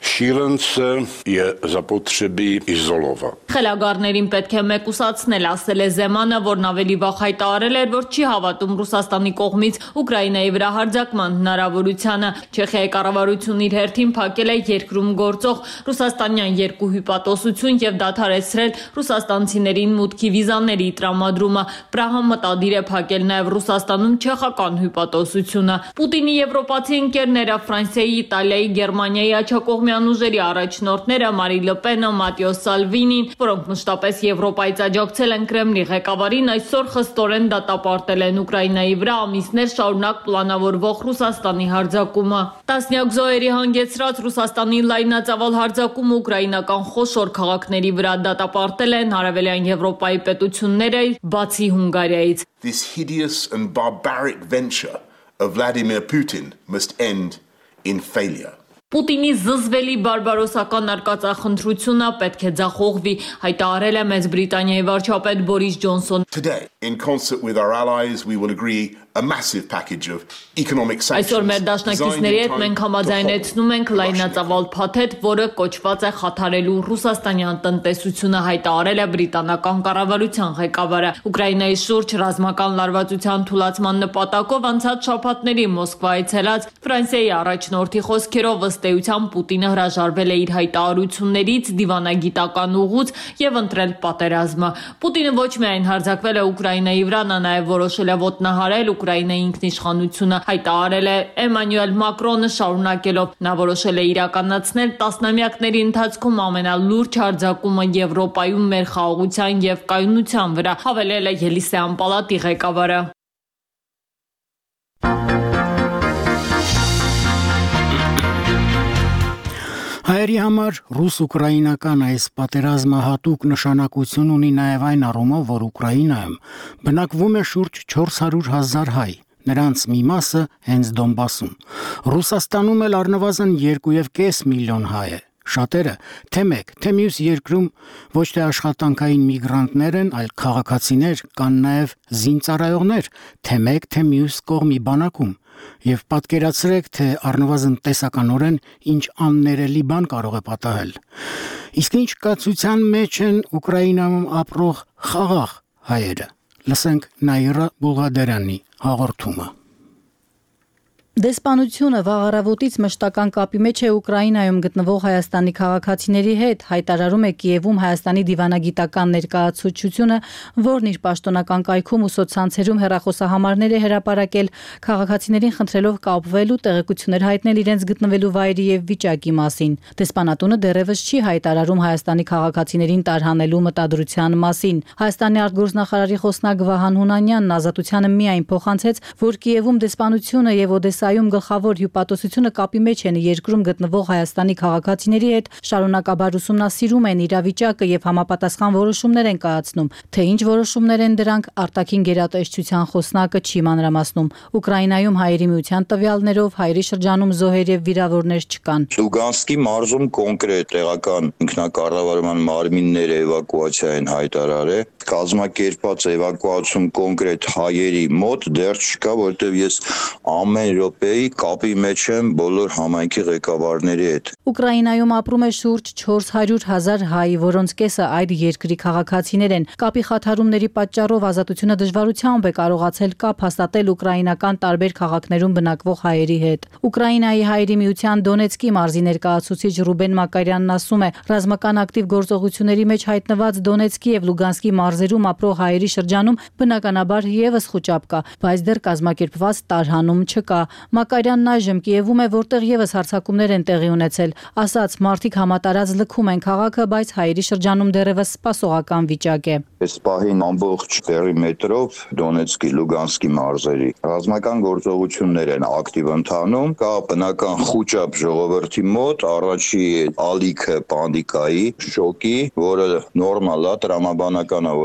Ukraińce je zapotřebí izolovat. Խելագարներին պետք է մեկուսացնել, ասել է Զեմանը, որն ավելի վաղ հայտարարել էր, որ չի հավատում Ռուսաստանի կողմից Ուկրաինայի վրա հարձակման հնարավորությանը։ Չեխիայի կառավարությունն իր հերթին փակել է երկրում գործող ռուսաստանյան երկու հյուպատոսություն եւ դադարեցրել ռուսաստանցիներին մուտքի վիզաների տրամադրումը։ Պրահան մտադիր է փակել նաեւ Ռուսաստանում չեխական հյուպատոսությունը։ Պուտինի եվրոպացի ընկերները Ֆրանսիայի, Իտալիայի, Գերմանիայի աջակողմյան ուժերի առաջնորդները Մարին Լը Պենը, Մատեո Սալվինին, որոնք մշտապես Եվրոպայից աջակցել են Կրեմլի ղեկավարին, այսօր խստորեն դատապարտել են Ուկրաինայի վրա ամիսներ շարունակ պլանավորվող Ռուսաստանի հարձակումը։ Տասնյակ զոհերի հանգեցրած Ռուսաստանի լայնածավալ հարձակումը ուկրաինական խոշոր քաղաքների վրա դատապարտել են Հարավային Եվրոպայի պետությունները, բացի Հունգարիայից։ This hideous and barbaric venture of Vladimir Putin must end in failure. Պուտինի զզվելի բարբարոսական արկածախնդրությունը պետք է ձախողվի, հայտարարել է Մեծ Բրիտանիայի վարչապետ Բորիս Ջոնսոն։ Today, in concert with our allies, we will agree a massive package of economic sanctions. Այսօր մեր դաշնակիցների հետ մենք համաձայնեցնում ենք լայնածավալ փաթեթ, որը կոչված է խաթարելու ռուսաստանյան տնտեսությունը, հայտարարել է բրիտանական կառավարության ղեկավարը։ Ուկրաինայի շուրջ ռազմական լարվածության թուլացման նպատակով անցած շաբաթների Մոսկվա այցելած Ֆրանսիայի առաջնորդի խոսքերով ըստ էության Պուտինը հրաժարվել է իր հայտարարություններից, դիվանագիտական ուղուց եւ ընտրել պատերազմը։ Պուտինը ոչ միայն հարձակվել է Ուկրաինայի վրա, նա նաեւ որոշել է ոտնահարել Ուկրաինայի ինքնիշխանությունը, հայտարարել է Էմանուել Մակրոնը, շարունակելով նա որոշել է իրականացնել տասնամյակների ընթացքում ամենալուրջ հարձակումը Եվրոպայում մեր խաղաղության եւ կայունության վրա, հավելել է Ելիսեան պալատի ղեկավարը։ Հայերի համար ռուս-ուկրաինական այս պատերազմը հատուկ նշանակություն ունի նաև այն առումով, որ Ուկրաինայում բնակվում է շուրջ չորս հարյուր հազար հայ, նրանց մի մասը հենց Դոնբասում։ Ռուսաստանում էլ առնվազն երկու եւ կես միլիոն հայ է։ Շատերը թե մեկ, թե մյուս երկրում ոչ թե աշխատանքային միգրանտներ են, այլ քաղաքացիներ, կան նաև զինծառայողներ, թե մեկ, թե մյուս կողմի բանակում։ Եվ պատկերացրեք, թե առնվազն տեսականորեն ինչ աններելի բան կարող է պատահել։ Իսկ ինչ կացության մեջ են Ուկրաինայում ապրող խաղաղ հայերը։ Լսենք Նաիրա Բուլղադարյանի հաղորդումը։ Դեսպանությունը վաղ առավոտից մշտական կապի մեջ է Ուկրաինայում գտնվող Հայաստանի քաղաքացիների հետ, հայտարարում է Կիևում Հայաստանի դիվանագիտական ներկայացուցչությունը, որն իր պաշտոնական կայքում ու սոցցանցերում հեռախոսահամարներ է հրապարակել, քաղաքացիներին խնդրելով կապվել ու տեղեկություններ հայտնել իրենց գտնվելու վայրի եւ վիճակի մասին։ Դեսպանատունը դեռևս չի հայտարարում Հայաստանի քաղաքացիներին տարհանելու մտադրության մասին։ Հայաստանի արտգործնախարարի խոսնակ Վահան Հունանյանն ազատությանը միայն փոխանցեց, որ Կիևում դեսպանությունը եւ Օդեսայում գլխավոր հյուպատոսությունը կապի մեջ են երկրում գտնվող Հայաստանի քաղաքացիների հետ, շարունակաբար ուսումնասիրում են իրավիճակը եւ համապատասխան որոշումներ են կայացնում։ Թե ինչ որոշումներ են դրանք, արտաքին գերատեսչության խոսնակը չի մանրամասնում։ Ուկրաինայում հայերի միության տվյալներով հայերի շրջանում զոհեր եւ վիրավորներ չկան։ Լուգանսկի մարզում կոնկրետ տեղական ինքնակառավարման մարմինները էվակուացիա են հայտարարել, կազմակերպած էվակուացիում կոնկրետ հայերի մոտ դեռ չկա, որտեղ ես ամեն րոպեի կապի մեջ եմ բոլոր համայնքի ղեկավարների հետ։ Ուկրաինայում ապրում է շուրջ չորս հարյուր հազար հայ, որոնց կեսը այդ երկրի քաղաքացիներ են։ Կապի խաթարումների պատճառով ազատությունը դժվարությամբ է կարողացել կապ հաստատել ուկրաինական տարբեր քաղաքներում բնակվող հայերի հետ։ Ուկրաինայի հայերի միության Դոնեցկի մարզի ներկայացուցիչ Ռուբեն Մակարյանն ասում է, ռազմական ակտիվ գործողությունների մեջ հայտնված Դոնեցկի եւ Լուգանսկի մարզերում ապրող հայերի շրջանում բնականաբար եւս խոճապ կա, բայց դեռ կազմակերպված տարհանում չկա։ Մակարյանն այժմ Կիևում է, որտեղ եւս հարձակումներ են տեղի ունեցել։ Ասաց, մարդիկ համատարած լքում են քաղաքը, բայց հայերի շրջանում դեռևս սպասողական վիճակ է։ Այս պահին ամբողջ պերիմետրով Դոնեցկի, Լուգանսկի մարզերի ռազմական գործողություններ են ակտիվ ընթանում։ Կա բնական խոճապ ժողովրդի մոտ, առաջի ալիքը պանդիկայի, շոկի, որը նորմալ է, տրամաբանական է, որ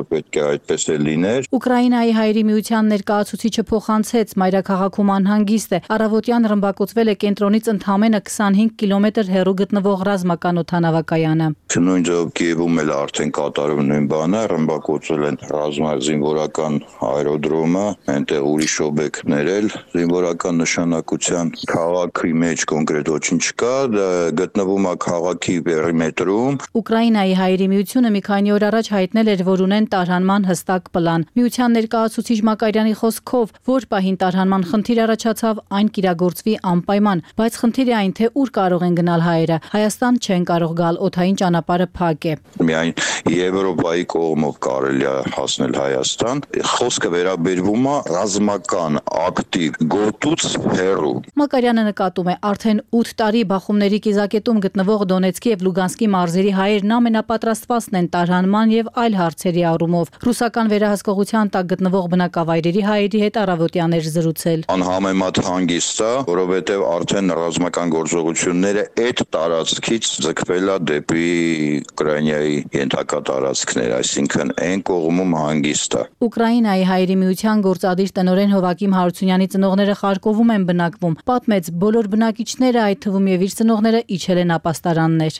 պետք է այդպես էլ լիներ։ Ուկրաինայի հայերի միության ներկայացուցիչը փոխանցեց մայրաքաղաքում անհանգիստ է։ Առավոտյան ռմբակոծվել է կենտրոնից ընդամենը քսանհինգ կիլոմետր հեռու գտնվող ռազմական օդանավակայանը։ Նույն ձև Կիևում էլ արդեն կատարում նույն բանը, ռմբակոծել են ռազմազինվորական աերոդրոմը, այնտեղ ուրիշ օբյեկտներ էլ զինվորական նշանակության, քաղաքի մեջ կոնկրետ ոչինչ չկա, գտնվում է քաղաքի պերիմետրում։ Ուկրաինայի հայերի միությունը մի քանի օր առաջ հայտնել էր, որ ունեն տարհանման հստակ պլան։ Միության ներկայացուցիչ Մակարյանի խոսքով, որ պահին տարհանման խնդիր առաջացավ, այն կիրագործվի անպայման, բայց խնդիրը այն, թե ուր կարող են գնալ հայերը։ Հայաստան չեն կարող գալ, օդային ճանապարհը փակ է։ Միայն Եվրոպայի կողմով կարելի է հասնել Հայաստան։ Խոսքը վերաբերվում է ռազմական ակտիվ գոտուց հեռու։ Մակարյանը նկատում է, արդեն ութ տարի բախումների կիզակետում գտնվող Դոնեցկի եւ Լուգանսկի մարզերի հայերն ամենապատրաստվածն են տարհանման եւ այլ հարցերի առումով։ Ռուսական վերահսկողության տակ գտնվող բնակավայրերի հայերի հետ առավոտյան էր զրուցել։ Անհամեմատ հանգիստ է, որովհետեւ արդեն ռազմական գործողությունները այդ տարածքից ձգվել է դեպի Ուկրաինայի ենթակա տարածքներ, այսինքն այն կողմում հանգիստ է։ Ուկրաինայի հայերի միության գործադիր տնօրեն Հովակիմ Հարությունյանի ծնողները Խարկովում են բնակվում։ Պատմեց, բոլոր բնակիչները, այդ թվում եւ իր ծնողները իջել են ապաստարաններ։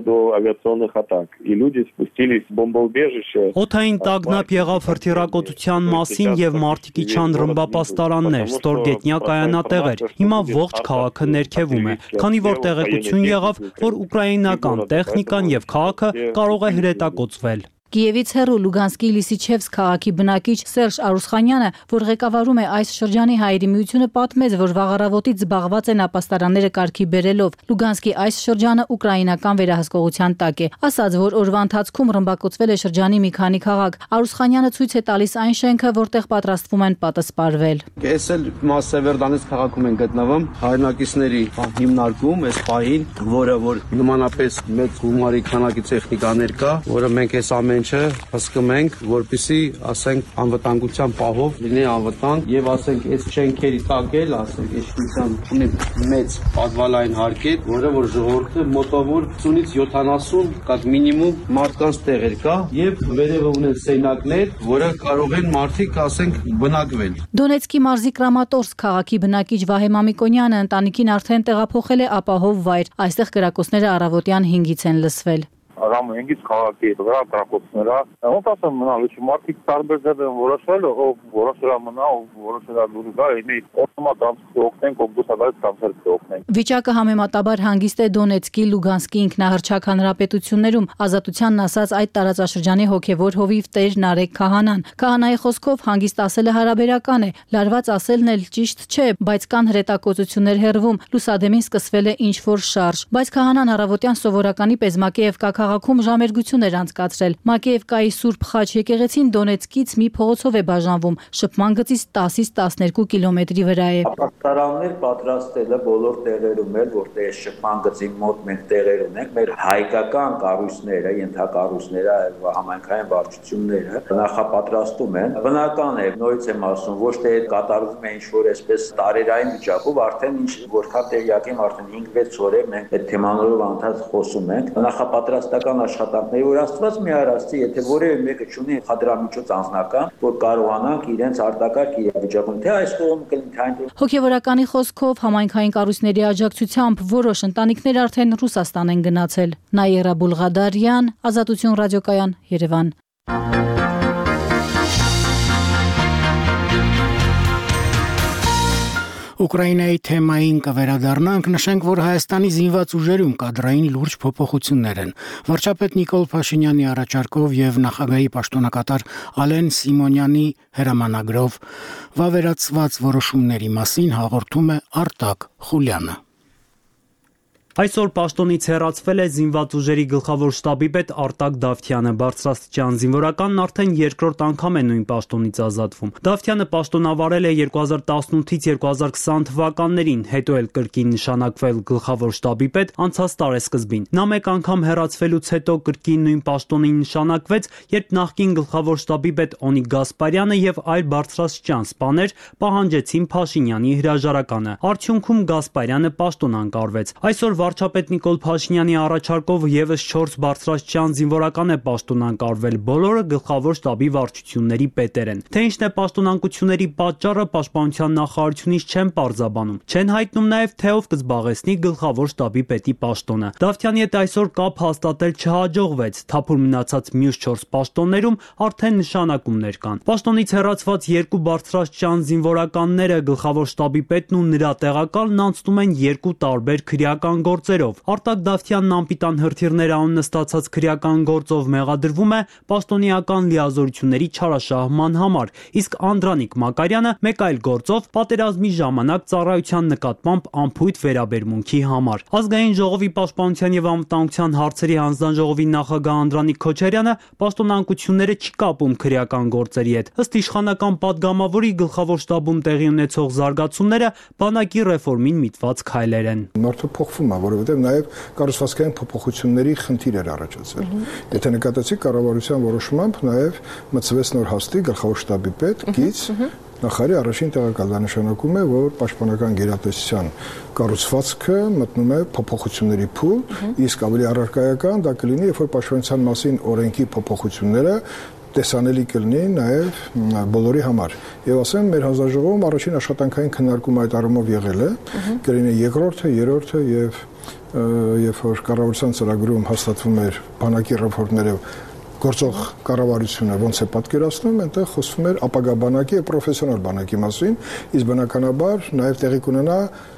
Օդային տագնապ եղավ հրթիռակոծության մասին եւ մարդիկ իջան ռմբապաստարաններ, ստորգետնյա կայանատեղեր։ Հիմա ողջ քաղաքը ներքևում է, քանի որ տեղեկություն եղավ, որ ուկրաինական տեխնիկան եւ քաղաքը կարող է հրետակոծվել։ Կիևից հեռու Լուգանսկի Լիսիչևսկ քաղաքի բնակիչ Սերժ Արուսխանյանը, որ ղեկավարում է այս շրջանի հայերի միությունը, պատմեց, որ վաղառավոտից զբաղված են ապաստարանները կարգի բերելով։ Լուգանսկի այս շրջանը ուկրաինական վերահսկողության տակ է։ Ասաց, որ օրվա ընթացքում ռմբակոծվել է շրջանի մի քանի քաղաք։ Արուսխանյանը ցույց է տալիս այն շենքը, որտեղ պատրաստվում են պատասպարվել։ Ես էլ Մասսևերդանից քաղաքում են գտնվում հայրենակիցների հիմնարկում, այս պահին, որը որ նմանապես մեծ գումարի քանակի տեխնիկաներ կա, որը մենք այս ամեն ինչը հսկում ենք, որպեսզի, ասենք, անվտանգության պահով լինի անվտանգ եւ ասենք, այս շենքերի տակ էլ, ասենք, իշխանության ունի մեծ պատվալային հարկետ, որը որ ժողովուրդը մոտավոր ութից յոթանասուն կա մինիմում մարդկանց տեղեր կա եւ վերևը ունեն սենյակներ, որը կարող են մարդիկ, ասենք, բնակվել։ Դոնեցկի մարզի Կրամատորսկ քաղաքի բնակիչ Վահե Մամիկոնյանը ընտանիքին արդեն տեղափոխել է ապահով վայր։ Այստեղ կրակոցները առավոտյան հինգից են լսվել։ Ռամոյնից քաղաքի վրա կրակոցները, ոնց ասեմ, մնալու չի, մարդիկ տարբեր ձև են որոշվել, ով որոշել է մնա, ով որոշել է դուրս գա, ինի օտոմատ օգնենք, ով դուսադարից կանցերտ օգնենք։ Վիճակը համեմատաբար հանգիստ է Դոնեցկի, Լուգանսկի ինքնահռչակ հանրապետություններում։ Ազատությանն ասած այդ տարածաշրջանի հոգևոր հովիվ Տեր Նարեկ Քահանան։ Քահանայի խոսքով հանգիստ ասելը հարաբերական է, լարված ասելն էլ ճիշտ չէ, բայց կան հրետակոծություններ հեռվում, լուսադեմին սկսվել է ինչ-որ շարժ, բայց Քահանան առավոտյան սովորականի պես Մակեևկա քաղաքում ժամերգություն էր անցկացրել։ Մակեևկայի Սուրբ Խաչ եկեղեցին Դոնեցկից մի փողոցով է բաժանվում, շփման գծից տասից տասներկու կիլոմետրի վրա է։ Ապաստարաններ պատրաստելը բոլոր տեղերում էլ, որտեղ շփման գծի մոտ մենք տեղեր ունենք, մեր հայկական կառույցները, ենթակառույցները, համայնքային վարչությունները նախապատրաստում են։ Բնական է, նորից եմ ասում, ոչ թե կատարվում է ինչ-որ այսպես տարերային վիճակով, արդեն ինչ որքան տեղյակ եմ, արդեն հինգ-վեց օր է մենք այդ թեմաներով անդադ խոսում ենք։ Նախապատրաստական աշխատանքների, որ Աստված մի արածի, եթե որևէ մեկը չունի խադրամիջոց անձնական, որ կարողանանք իրենց արտակարգ իրավիճակում թե այս կողմ կլինի թե այն կողմ։ Հոգևորականի խոսքով համայնքային կառույցների աջակցությամբ որոշ ընտանիքներ արդեն Ռուսաստան են գնացել։ Նաիրա Բուլղադարյան, Ազատություն ռադիոկայան, Երևան։ Ուկրաինայի թեմային կվերադառնանք, նշենք, որ Հայաստանի զինված ուժերում կադրային լուրջ փոփոխություններ են։ Վարչապետ Նիկոլ Փաշինյանի առաջարկով եւ նախագահի պաշտոնակատար Ալեն Սիմոնյանի հրամանագրով վավերացված որոշումների մասին հաղորդում է Արտակ Խուլյանը։ Այսօր պաշտոնից հեռացվել է զինված ուժերի գլխավոր շտաբի պետ Արտակ Դավթյանը։ Բարձրաստիճան զինվորականն արդեն երկրորդ անգամ է նույն պաշտոնից ազատվում։ Դավթյանը պաշտոնավարել է երկու հազար տասնութից երկու հազար քսան թվականներին, հետո էլ կրկին նշանակվել գլխավոր շտաբի պետ անցած տարեսկզբին։ Նա մեկ անգամ հեռացվելուց հետո կրկին նույն պաշտոնին նշանակվեց, երբ նախկին գլխավոր շտաբի պետ Օնիկ Գասպարյանը եւ այլ բարձրաստիճան սպաներ պահանջեցին Փաշինյանի հրաժարականը։ Արդյունքում Գասպարյանը պաշտոն անկարվեց։ Այսօր վարչապետ Նիկոլ Փաշինյանի առաջարկով եւս չորս բարձրաստիճան զինվորական է պաշտոնանկարվել, բոլորը գլխավոր շտաբի վարչությունների պետեր են։ Թե ինչն է պաշտոնանկությունների պատճառը, պաշտպանության նախարարությունից չեն պարզաբանում։ Չեն հայտնում նաեւ թե ով կզբաղեցնի գլխավոր շտաբի պետի պաշտոնը։ Դավթյանի հետ այսօր կապ հաստատել չհաջողվեց։ Թափուր մնացած մյուս չորս պաշտոններում արդեն նշանակումներ կան։ Պաշտոնից հեռացված երկու բարձրաստիճան զինվորականները գլխավոր շտաբի պետն ու նրա տեղակալն անցնում են երկու տարբեր քրեական գործերով։ Արտակ Դավթյանն անպիտան հրթիռներ անունը ստացած քրեական գործով մեղադրվում է պաշտոնեական լիազորությունների չարաշահման համար, իսկ Անդրանիկ Մակարյանը մեկ այլ գործով պատերազմի ժամանակ ծառայության նկատմամբ անփույթ վերաբերմունքի համար։ Ազգային ժողովի պաշտպանության եւ անվտանգության հարցերի հանձնաժողովի նախագահ Անդրանիկ Քոչարյանը պաշտոնանկությունները չի կապում քրեական գործերի հետ։ Ըստ իշխանական падգամավորի գլխավոր շտաբում տեղի ունեցող զարգացումները բանակի ռեֆորմին միտված քայլեր են։ Մարդը փոխվում է, որովհետև նաև կառուցվածքային փոփոխությունների խնդիր էր առաջացել։ Եթե նկատեցիք, կառավարության որոշմամբ նաև մտցվեց նոր հաստի գլխավոր շտաբի պետ, գիծ նախարարի առաջին տեղակալ։ Դա նշանակում է, որ պաշտպանական գերատեսչության կառուցվածքը մտնում է փոփոխությունների փուլ, իսկ ավելի առարկայական դա կլինի, երբ որ պաշտպանության մասին օրենքի փոփոխությունները տեսանելի կլինի նաև բոլորի համար։ Եվ ասեմ, մեր հանձնաժողովում առաջին աշխատանքային քննարկումը այդ առումով եղել է, կլինի երկրորդը, երրորդը եւ երբ որ կառավարության ծրագրում հաստատվում էր բանակի ռեֆորմները գործող կառավարությունը ոնց է պատկերացնում, այնտեղ խոսվում էր ապագա բանակի եւ պրոֆեսիոնալ բանակի մասին, իսկ բնականաբար նաև տեղի կունենա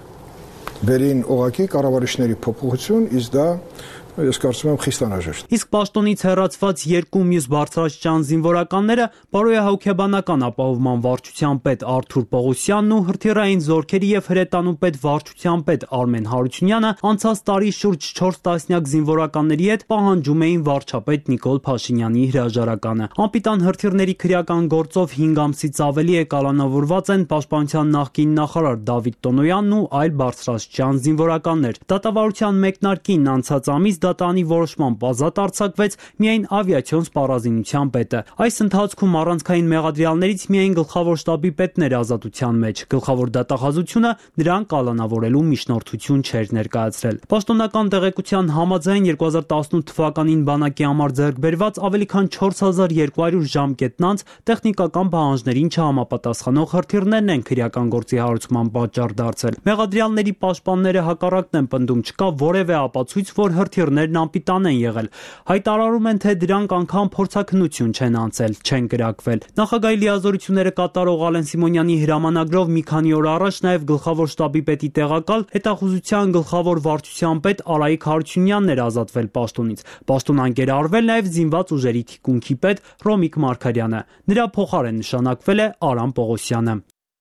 վերին օղակի կառավարիչների փոփոխություն, իսկ դա ես կարծում եմ խիստ անհրաժեշտ։ Իսկ պաշտոնից հեռացված երկու մյուս բարձրաստիճան զինվորականները բարոյահոգեբանական ապահովման վարչության պետ Արթուր Պողոսյանն ու հրթիռային զորքերի եւ հրետանու պետ վարչության պետ Արմեն Հարությունյանը անցած տարի շուրջ չորս տասնյակ զինվորականների հետ պահանջում էին վարչապետ Նիկոլ Փաշինյանի հրաժարականը։ Անպիտան հրթիռների քրեական գործով հինգ ամսից ավելի է կալանավորված են պաշտպանության նախկին նախարար Դավիթ Տոնոյանն ու այլ բարձրաստիճան զինվորականներ։ Դատավարության մեկնարկին անցած ամիս դատանի որոշմամբ ազատ արձակվեց միայն ավիացիոն սպառազինության պետը։ Այս ընթացքում առանցքային մեղադրյալներից միայն գլխավոր շտաբի պետն էր ազատության մեջ։ Գլխավոր դատախազությունը նրան կալանավորելու միջնորդություն չէր ներկայացրել։ Պաշտոնական տեղեկության համաձայն երկու հազար տասնութ թվականին բանակի համար ձեռք բերված ավելի քան չորս հազար երկու հարյուր ժամկետնանց տեխնիկական պահանջներին չհամապատասխանող հրթիռներն են քրեական գործի հարուցման պատճառ դարձել։ Մեղադրյալների պաշտպանները հակառակն են պնդում, չկա որևէ ապացույց, որ հրթիռներն անպիտան են եղել։ Հայտարարում են, թե դրանք անգամ փորձաքննություն չեն անցել, չեն կրակվել։ Նախագահի լիազորությունները կատարող Ալեն Սիմոնյանի հրամանագրով մի քանի օր առաջ նաև գլխավոր շտաբի պետի տեղակալ հետախուզության գլխավոր վարչության պետ Արայիկ Հարությունյանն էր ազատվել պաշտոնից։ Պաշտոն անկերարվել նաև զինված ուժերի թիկունքի պետ Ռոմիկ Մարգարյանը։ Նրա փոխարեն նշանակվել է Արամ Պողոսյանը։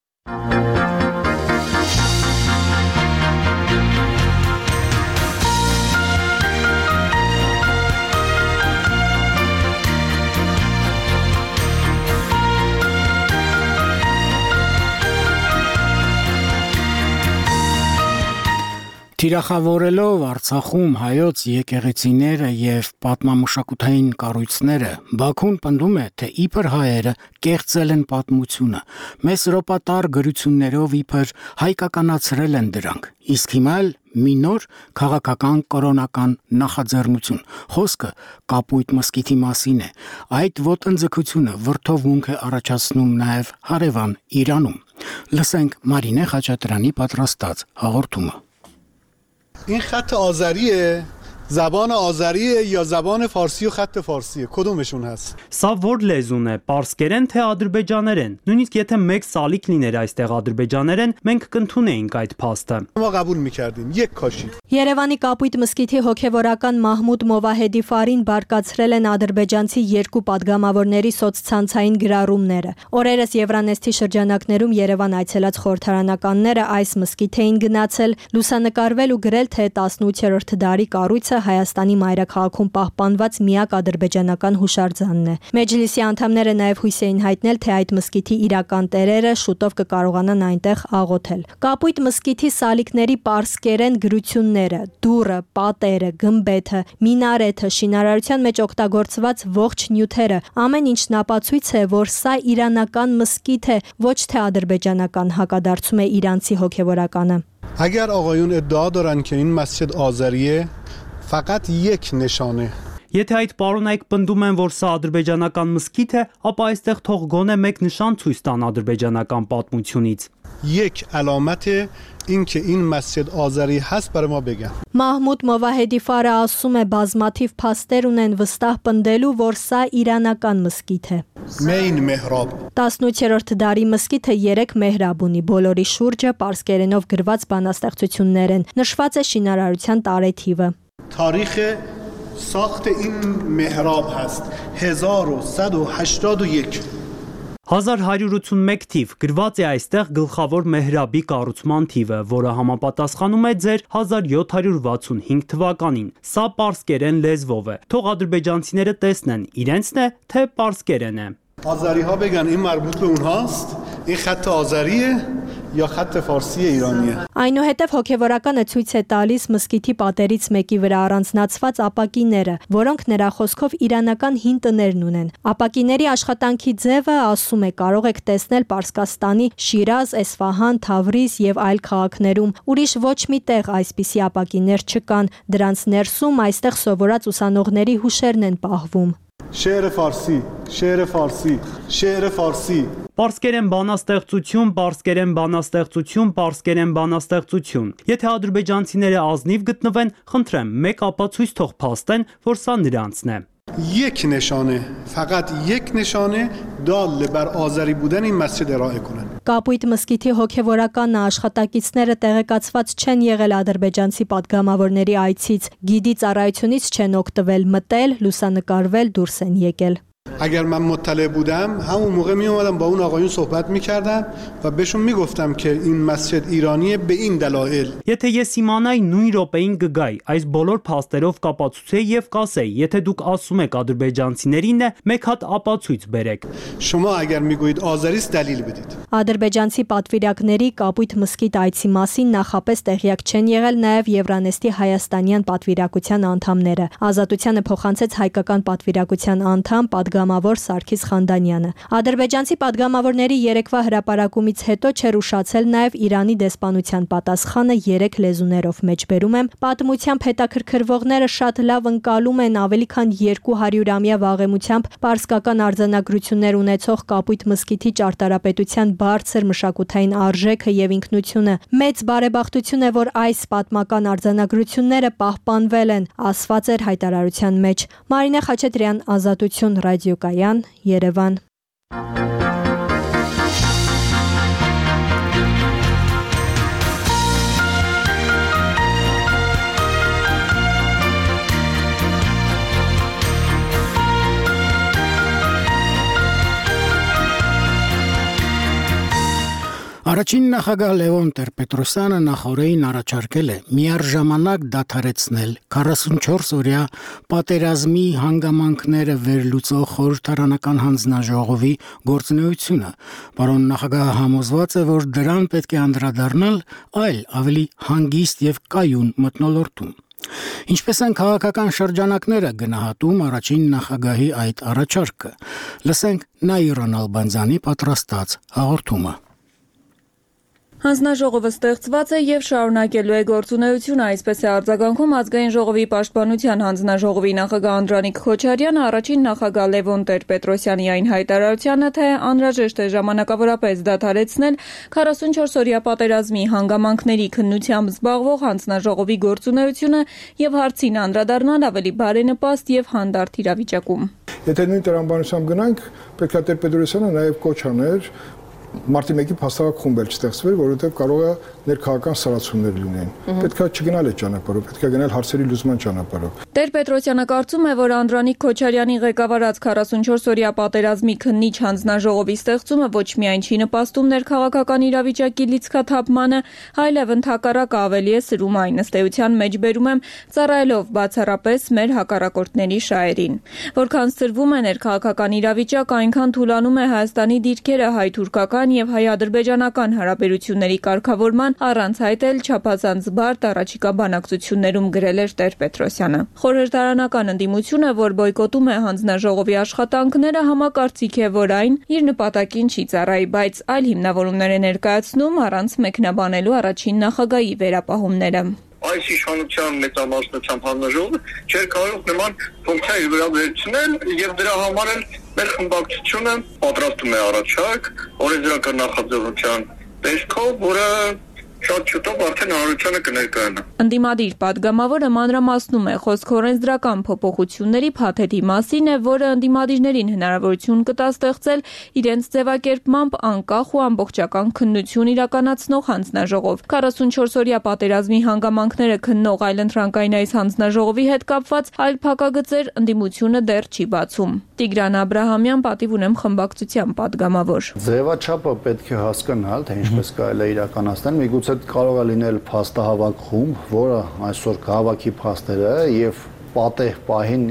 Թիրախավորելով Արցախում հայոց եկեղեցիները եւ պատմամշակութային կառույցները, Բաքուն պնդում է, թե իբր հայերը կեղծել են պատմությունը, մեծ ռոպատար գրություններով իբր հայկականացրել են դրանք, իսկ հիմա էլ մի նոր քաղաքական կրոնական նախաձեռնություն։ Խոսքը Կապույտ մզկիթի մասին է։ Այդ ոտնձգությունը վրդովմունք է առաջացնում նաև հարևան Իրանում։ Լսենք Մարինե Խաչատրյանի պատրաստած հաղորդումը։ این خط آذریه زبان آذریه یا زبان فارسی و خط فارسیه کدومشون هست Սա որ լեզուն է, պարսկերեն թե ադրբեջաներեն։ Նույնիսկ եթե մեկ սալիկ լիներ այստեղ ադրբեջաներեն, մենք կընդունեինք այդ փաստը։ ما قبول می‌کردیم یک کاشی Երևանի Կապույտ մզկիթի հոգևորական Մահմուդ Մովահեդի Ֆարին բարկացրել են ադրբեջանցի երկու падգամավորների սոցցանցային գրառումները։ Օրերս Եվրանեստի շրջանակներում Երևան այցելած խորհրդարանականները այս մզկիթ էին գնացել, լուսանկարվել ու գրել, թե տասնութերորդ դարի կառույցը Հայաստանի մայրաքաղաքում պահպանված միակ ադրբեջանական հուշարձանն է։ Մեջլիսի անդամները նաև հույս էին հայտնել, թե այդ մզկիթի իրական տերերը շուտով կկարողանան այնտեղ աղոթել։ Կապույտ մզկիթի սալիկների պարսկերեն գրությունները, դուռը, պատերը, գմբեթը, մինարեթը, շինարարության մեջ օգտագործված ողջ նյութերը, ամեն ինչն ապացույց է, որ սա իրանական մզկիթ է, ոչ թե ադրբեջանական, հակադարձում է իրանցի հոգևորականը։ اگر آقایون ادعا دارن که این مسجد آذریه فقط یک نشانه. Եթե այդ պարոնայք պնդում են, որ սա ադրբեջանական մզկիթ է, ապա այստեղ թող գոնե մեկ նշան ցույց տան ադրբեջանական պատմությունից. یک علامت این که این مسجد آذری هست برای ما بگن. Մահմուդ Մովահեդի Ֆարը ասում է բազմաթիվ փաստեր ունեն վստահ պնդելու, որ սա իրանական մզկիթ է. Main mehrab. տասնութերորդ դարի մզկիթը երեք մեհրաբ ունի, բոլորի շուրջը պարսկերենով գրված բանաստեղծություններ են, նշված է շինարարության տարեթիվը. تاریخ ساخت این محراب هست هزار و صد و هشتاد و یک. հազար հարյուր ութսունմեկ թիվ գրված է այստեղ գլխավոր մեհրաբի կառուցման թիվը, որը համապատասխանում է ձեր հազար յոթ հարյուր վաթսունհինգ թվականին։ Սա պարսկերեն լեզվով է։ Թող ադրբեջանցիները տեսնեն, իրենցն է, թե պարսկերեն է։ آذری ها بگن این مربوط به اونهاست این خط آذریه یا خط فارسی ایرانیه. Այնուհետև հոգևորականը ցույց է տալիս մզկիթի պատերից մեկի վրա առանձնացված ապակիները, որոնք նրա խոսքով իրանական հին տներն ունեն։ Ապակիների աշխատանքի ձևը, ասում է, կարող եք տեսնել Պարսկաստանի Շիրազ, Էսֆահան, Թավրիզ եւ այլ քաղաքներում։ Ուրիշ ոչ մի տեղ այսպիսի ապակիներ չկան։ Դրանց ներսում այստեղ սովորած ուսանողների հուշերն են պահվում. شعر فارسی شعر فارسی شعر فارسی Պարսկերեն բանաստեղծություն, պարսկերեն բանաստեղծություն, պարսկերեն բանաստեղծություն։ Եթե ադրբեջանցիները ազնիվ գտնվեն, խնդրեմ, մեկ ապացույց թող փաստեն, որ սա նրանցն է։ یک نشانه فقط یک نشانه دال بر آذری بودن این مسجد ارائه کنن. Կապույտ մզկիթի հոգևորական աշխատակիցները տեղեկացված չեն եղել ադրբեջանցի падգամավորների այցից, գիդի ծառայությունից չեն օգտվել, մտել, լուսանկարվել, դուրս են եկել. اگر من مطلع بودم همون موقع می اومدم با اون آقایون صحبت میکردم و بهشون میگفتم که این مسجد ایرانیه به این دلایل. Եթե ես իմանայի նույն րոպեին կգայի, այս բոլոր փաստերով կապացուցեի եւ կասեի, եթե դուք ասում եք ադրբեջանցիներինն է, մեկ հատ ապացույց բերեք. شما اگر میگویید آذریست دلیل بدید. Ադրբեջանցի պատվիրակների Կապույտ մզկիթ այցի մասին նախապես տեղյակ չեն եղել նաև Եվրանեստի հայաստանյան պատվիրակության անդամները։ Ազատությանը փոխանցեց հայկական պատվիրակության անդամ падգամավոր Սարգիս Խանդանյանը։ Ադրբեջանցի падգամավորների երեկվա հրապարակումից հետո չէր ուշացել նաև Իրանի դեսպանության պատասխանը երեք լեզուներով մեջբերում եմ։ Պատմությամբ հետաքրքրվողները շատ լավ ընկալում են ավելի քան երկու հարյուրամյա վաղեմությամբ պարսկական արձանագրություններ ունեցող Կապույտ մզկիթի ճարտարապետության բարձր մշակութային արժեքը եւ ինքնությունը։ Մեծ բարեբախտություն է, որ այս պատմական արձանագրությունները պահպանվել են, ասված էր հայտարարության մեջ։ Մարինե Խաչատրյան, Ազատություն, ռադիոկայան, Երևան։ Առաջին նախագահ Լևոն Տեր-Պետրոսյանը նախորդին առաջարկել է միառժամանակ դադարեցնել քառասունչորս օրյա պատերազմի հանգամանքները վերլուծող խորհրդարանական հանձնաժողովի գործունեությունը, որոնց նախագահը համոզված է, որ դրան պետք է անդրադառնալ այլ ավելի հանգիստ եւ կայուն մթնոլորտում։ Ինչպես են քաղաքական շրջանակները գնահատում առաջին նախագահի այդ առաջարկը։ Լսենք Նաիրա Նալբանդյանի պատրաստած հաղորդումը։ Հանձնաժողովը ստեղծված է եւ շարունակելու է գործունեությունը, այսպես է արձագանքում Ազգային ժողովի պաշտպանության հանձնաժողովի նախագահ Անդրանիկ Քոչարյանը առաջին նախագահ Լևոն Տեր-Պետրոսյանի այն հայտարարությանը, թե անհրաժեշտ է ժամանակավորապես դադարեցնել քառասունչորս օրյա պատերազմի հանգամանքների քննությամբ զբաղվող հանձնաժողովի գործունեությունը եւ հարցին անդրադառնալ ավելի բարենպաստ եւ հանդարտ իրավիճակում։ Եթե նույն տրամաբանությամբ գնանք, պետք է Տեր-Պետրոսյանը նաեւ կոչ աներ Մարտի մեկի փաստարակ խումբ էլ չստեղծվեր, որովհետև կարող է ներքաղաքական սարացումներ լինեն։ Պետք է չգնալ այդ ճանապարհով, պետք է գնալ հարցերի լուծման ճանապարհով։ Տեր-Պետրոսյանը կարծում է, որ Անդրանիկ Քոչարյանի ղեկավարած քառասունչորս օրյա պատերազմի քննիչ հանձնաժողովի ստեղծումը ոչ միայն չի նպաստում ներքաղաքական իրավիճակի լիցքաթափմանը, այլև ընդհակառակը ավելի է սրում այն, ըստ էության մեջբերում եմ, ծառայելով բացառապես մեր հակառակորդների շահերին։ Որքան սրվում է ներքաղաքական իրավիճակ, այնքան թուլանում է Հայաստանի դիրքերը հայ-թուրքական հայ-ռուսական եւ հայ-ադրբեջանական հարաբերությունների կարգավորման առանց այդ էլ չափազանց բարդ առաջիկա բանակցություններում գրել էր Տեր-Պետրոսյանը։ Խորհրդարանական ընդդիմությունը, որ բոյկոտում է հանձնաժողովի աշխատանքները, համակարծիք է, որ այն իր նպատակին չի ծառայի, բայց այլ հիմնավորումներ է ներկայացնում առանց մեկնաբանելու առաջին նախագահի վերապահումները։ Այս իշխանության մեծամասնությամբ հանձնաժողովը չէր կարող նման ֆունկցիա իր վրա վերցնել եւ դրա համար էլ մեր խմբակցությունը պատրաստում է առաջարկ օրենսդրական նախաձեռնության տեսքով, որը շատ շուտով արդեն հանրությանը կներկայանա։ Ընդդիմադիր падգամավորը մանրամասնում է խոսք օրենսդրական փոփոխությունների փաթեթի մասին է, որը ընդդիմադիրներին հնարավորություն կտա ստեղծել իրենց ձևակերպմամբ անկախ ու ամբողջական քննություն իրականացնող հանձնաժողով։ քառասունչորսօրյա պատերազմի հանգամանքները քննող այլընտրանքային այս հանձնաժողովի հետ կապված այլ փակագծեր ընդդիմությունը դեռ չի բացում։ Տիգրան Աբրահամյան, պատիվ ունեմ խմբակցության падգամավոր։ Ձևաչափը պետք է հասկանալ, թե ինչպես կարելի է իրականացնել, միգուցե կարող է լինել փաստահավաք խումբ, որը այսօր կհավաքի փաստերը եւ պատեհ պահին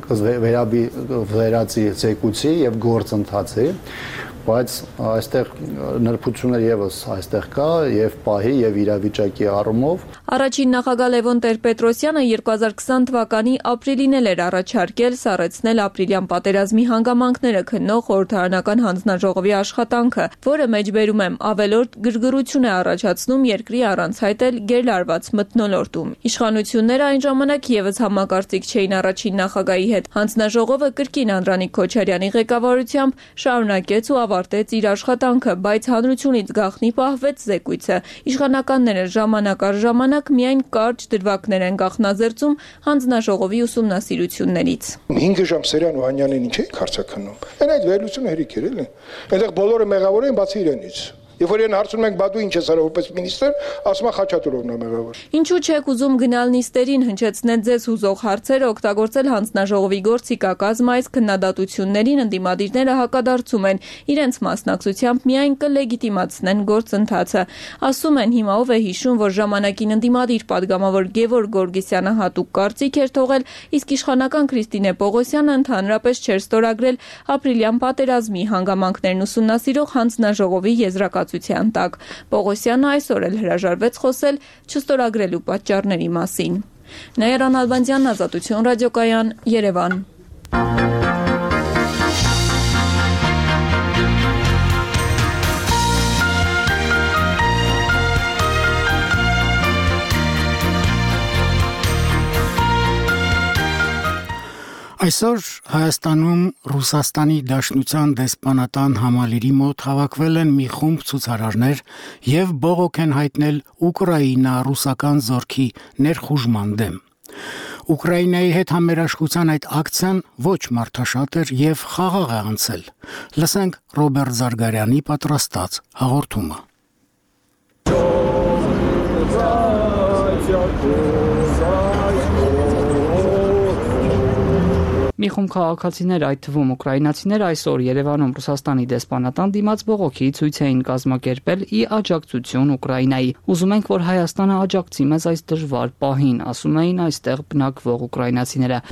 վերաբերացի ցեկուցի եւ գործընթացի, բայց այստեղ նրբություններ եւս այստեղ կա եւ պահի եւ իրավիճակի առումով։ Առաջին նախագահ Լևոն Տեր-Պետրոսյանը երկու հազար քսան թվականի ապրիլին էր առաջարկել սառեցնել ապրիլյան պատերազմի հանգամանքները քննող խորհրդարանական հանձնաժողովի աշխատանքը, որը մեջբերում եմ ավելորդ գրգռություն է առաջացնում երկրի առանց այդ էլ գերլարված մթնոլորտում։ Իշխանությունները այն ժամանակ եւս համակարծիք չէին առաջին նախագահի հետ։ Հանձնաժողովը կրկին Անդրանիկ Քոչարյանի ղեկավարությամբ շարունակեց ու ավարտեց իր աշխատանքը, բայց հանրությունից գաղտնի պահվեց զեկույցը։ Իշխանականները ժամանակ առ ժամանակ միայն կարճ դրվագներ են գաղտնազերծում հանձնաժողովի ուսումնասիրություններից։ հինգ ժամ Սերյան ու Հանյանին ինչ է հարցականում։ Այն այդ վերլուծությունը հերիք էր էլի։ Այնտեղ բոլորը մեղավոր են բացի իրենից։ Եվ որ իրեն հարցնում ենք, բա դու ինչ ես արել որպես մինիստր, ասում է Խաչատուրովն է մեղավոր։ Ինչու չեք ուզում գնալ նիստերին, հնչեցնել ձեզ հուզող հարցերը, օգտագործել հանձնաժողովի գործիքակազմ, այս քննադատություններին ընդդիմադիրները հակադարձում են, իրենց մասնակցությամբ միայն կլեգիտիմացնեն գործընթացը։ Ասում են, հիմա ով է հիշում, որ ժամանակին ընդդիմադիր падգամավոր Գևորգ Գորգիսյանը հատուկ կարծիք էր թողել, իսկ իշխանական Քրիստինե Պողոսյանը ընդհանրապես չէր ստորագրել ապրիլյան պատերազմի հանգամանքներն ուսումնասիրող հանձնաժողովի եզրակացության տակ։ Պողոսյանը այսօր էլ հրաժարվեց խոսել չստորագրելու պատճառների մասին։ Նաիրա Նալբանդյան, Ազատություն ռադիոկայան, Երևան։ Այսօր Հայաստանում Ռուսաստանի Դաշնության դեսպանատան համալիրի մոտ հավաքվել են մի խումբ ցուցարարներ եւ բողոք են հայտնել Ուկրաինա-ռուսական զորքի ներխուժման դեմ։ Ուկրաինայի հետ համերաշխության այդ ակցիան ոչ մարդաշատ էր եւ խաղաղ է անցել։ Լսենք Ռոբերտ Զարգարյանի պատրաստած հաղորդումը։ Մի խումբ քաղաքացիներ, այդ թվում ուկրաինացիներ, այսօր Երևանում Ռուսաստանի դեսպանատան դիմաց բողոքի ցույց էին կազմակերպել ի աջակցություն Ուկրաինայի։ Ուզում ենք, որ Հայաստանը աջակցի մեզ այս դժվար պահին, ասում էին այստեղ բնակվող ուկրաինացիները։